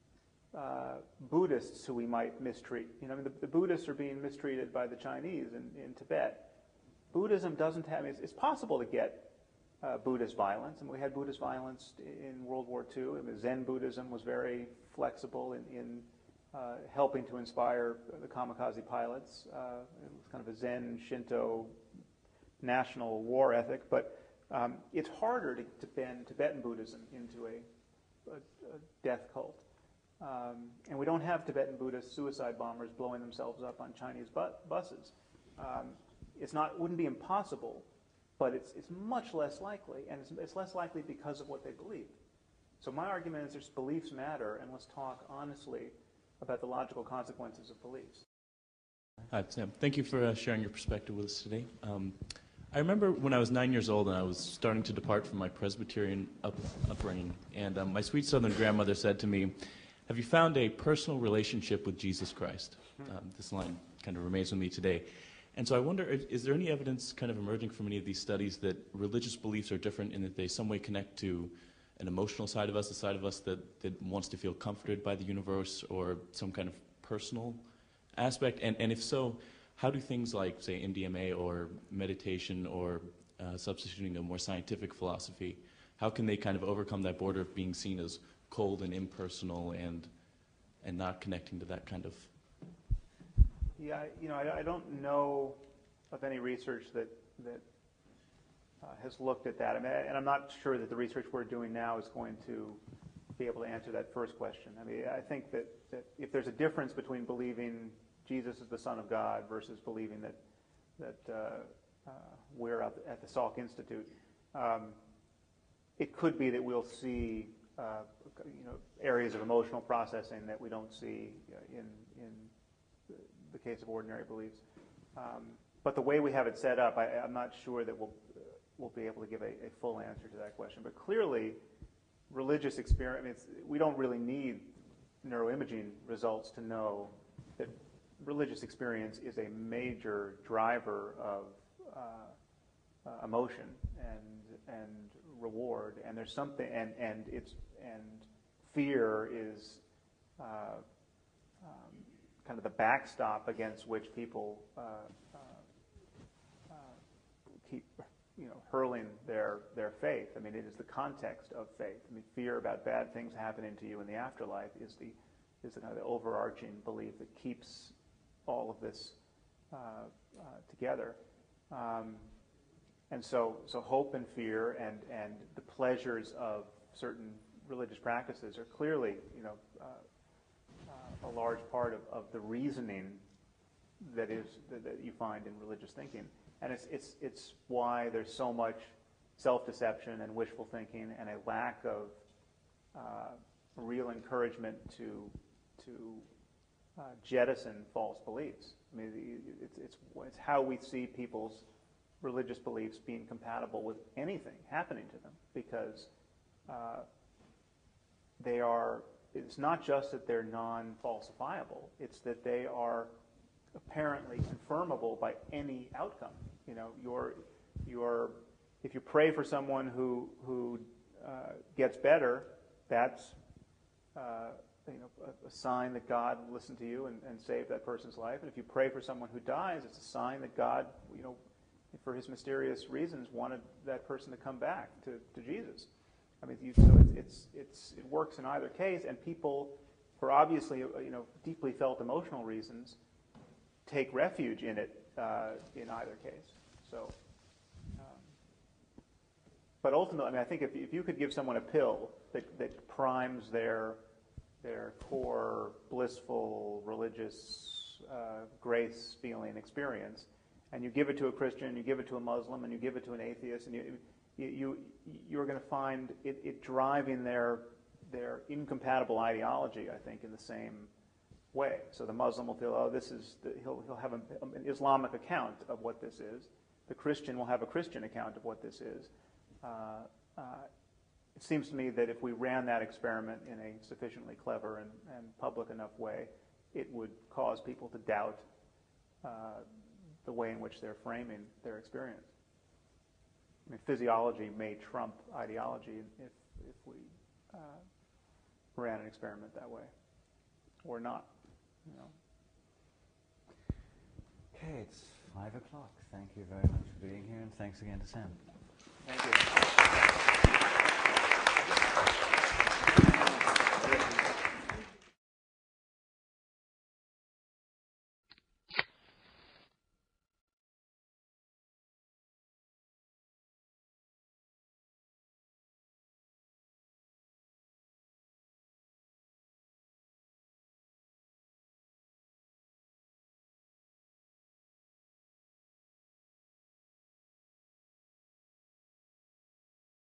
uh, Buddhists who we might mistreat. You know, I mean, the, the Buddhists are being mistreated by the Chinese in, in Tibet. Buddhism doesn't have, it's, it's possible to get uh, Buddhist violence, and we had Buddhist violence in World War Two. I mean, Zen Buddhism was very flexible in, in uh, helping to inspire the kamikaze pilots. Uh, it was kind of a Zen Shinto national war ethic, but um, it's harder to, to bend Tibetan Buddhism into a, a, a death cult. Um, and we don't have Tibetan Buddhist suicide bombers blowing themselves up on Chinese bu- buses. Um, it's not, wouldn't be impossible, but it's, it's much less likely, and it's, it's less likely because of what they believe. So my argument is there's beliefs matter, and let's talk honestly about the logical consequences of beliefs. Hi, Sam. Thank you for uh, sharing your perspective with us today. Um, I remember when I was nine years old and I was starting to depart from my Presbyterian up, upbringing, and um, my sweet Southern grandmother said to me, "Have you found a personal relationship with Jesus Christ?" Um, this line kind of remains with me today. And so I wonder, if, is there any evidence kind of emerging from any of these studies that religious beliefs are different in that they some way connect to an emotional side of us, a side of us that, that wants to feel comforted by the universe, or some kind of personal aspect? And, and if so, how do things like, say, M D M A or meditation or uh, substituting a more scientific philosophy, how can they kind of overcome that border of being seen as cold and impersonal and and not connecting to that kind of... Yeah, you know, I, I don't know of any research that that uh, has looked at that. I mean, and I'm not sure that the research we're doing now is going to be able to answer that first question. I mean, I think that, that if there's a difference between believing Jesus is the Son of God versus believing that that uh, uh, we're at the, at the Salk Institute, um, it could be that we'll see uh, you know areas of emotional processing that we don't see in in the case of ordinary beliefs. Um, but the way we have it set up, I, I'm not sure that we'll we'll be able to give a, a full answer to that question. But clearly, religious experience, I mean, it's, we don't really need neuroimaging results to know that religious experience is a major driver of uh, uh, emotion and and reward. And there's something, and and it's and fear is uh, um, kind of the backstop against which people uh, uh, uh, keep, you know, hurling their their faith. I mean, it is the context of faith. I mean, fear about bad things happening to you in the afterlife is the is the kind of the overarching belief that keeps all of this uh, uh, together. Um, and so, so hope and fear and and the pleasures of certain religious practices are clearly, you know, uh, uh, a large part of, of the reasoning that is that, that you find in religious thinking. And it's, it's, it's why there's so much self-deception and wishful thinking and a lack of uh, real encouragement to, to uh, jettison false beliefs. I mean, it's, it's, it's how we see people's religious beliefs being compatible with anything happening to them, because uh, they are, it's not just that they're non-falsifiable, it's that they are apparently confirmable by any outcome. You know, your, your, if you pray for someone who who uh, gets better, that's uh, you know a, a sign that God listened to you and, and saved that person's life. And if you pray for someone who dies, it's a sign that God, you know, for His mysterious reasons, wanted that person to come back to, to Jesus. I mean, you, so it's, it's it's it works in either case, and people, for obviously you know deeply felt emotional reasons, take refuge in it uh, in either case. So, um, but ultimately, I mean, I think if, if you could give someone a pill that, that primes their their core blissful religious uh, grace feeling experience, and you give it to a Christian, you give it to a Muslim, and you give it to an atheist, and you you, you you're going to find it, it driving their their incompatible ideology, I think, in the same way. So the Muslim will feel, oh, this is, the, he'll, he'll have an, an Islamic account of what this is. The Christian will have a Christian account of what this is. Uh, uh, it seems to me that if we ran that experiment in a sufficiently clever and, and public enough way, it would cause people to doubt uh, the way in which they're framing their experience. I mean, physiology may trump ideology if, if we uh, ran an experiment that way, or not. You know. Okay, it's five o'clock. Thank you very much for being here, and thanks again to Sam. Thank you.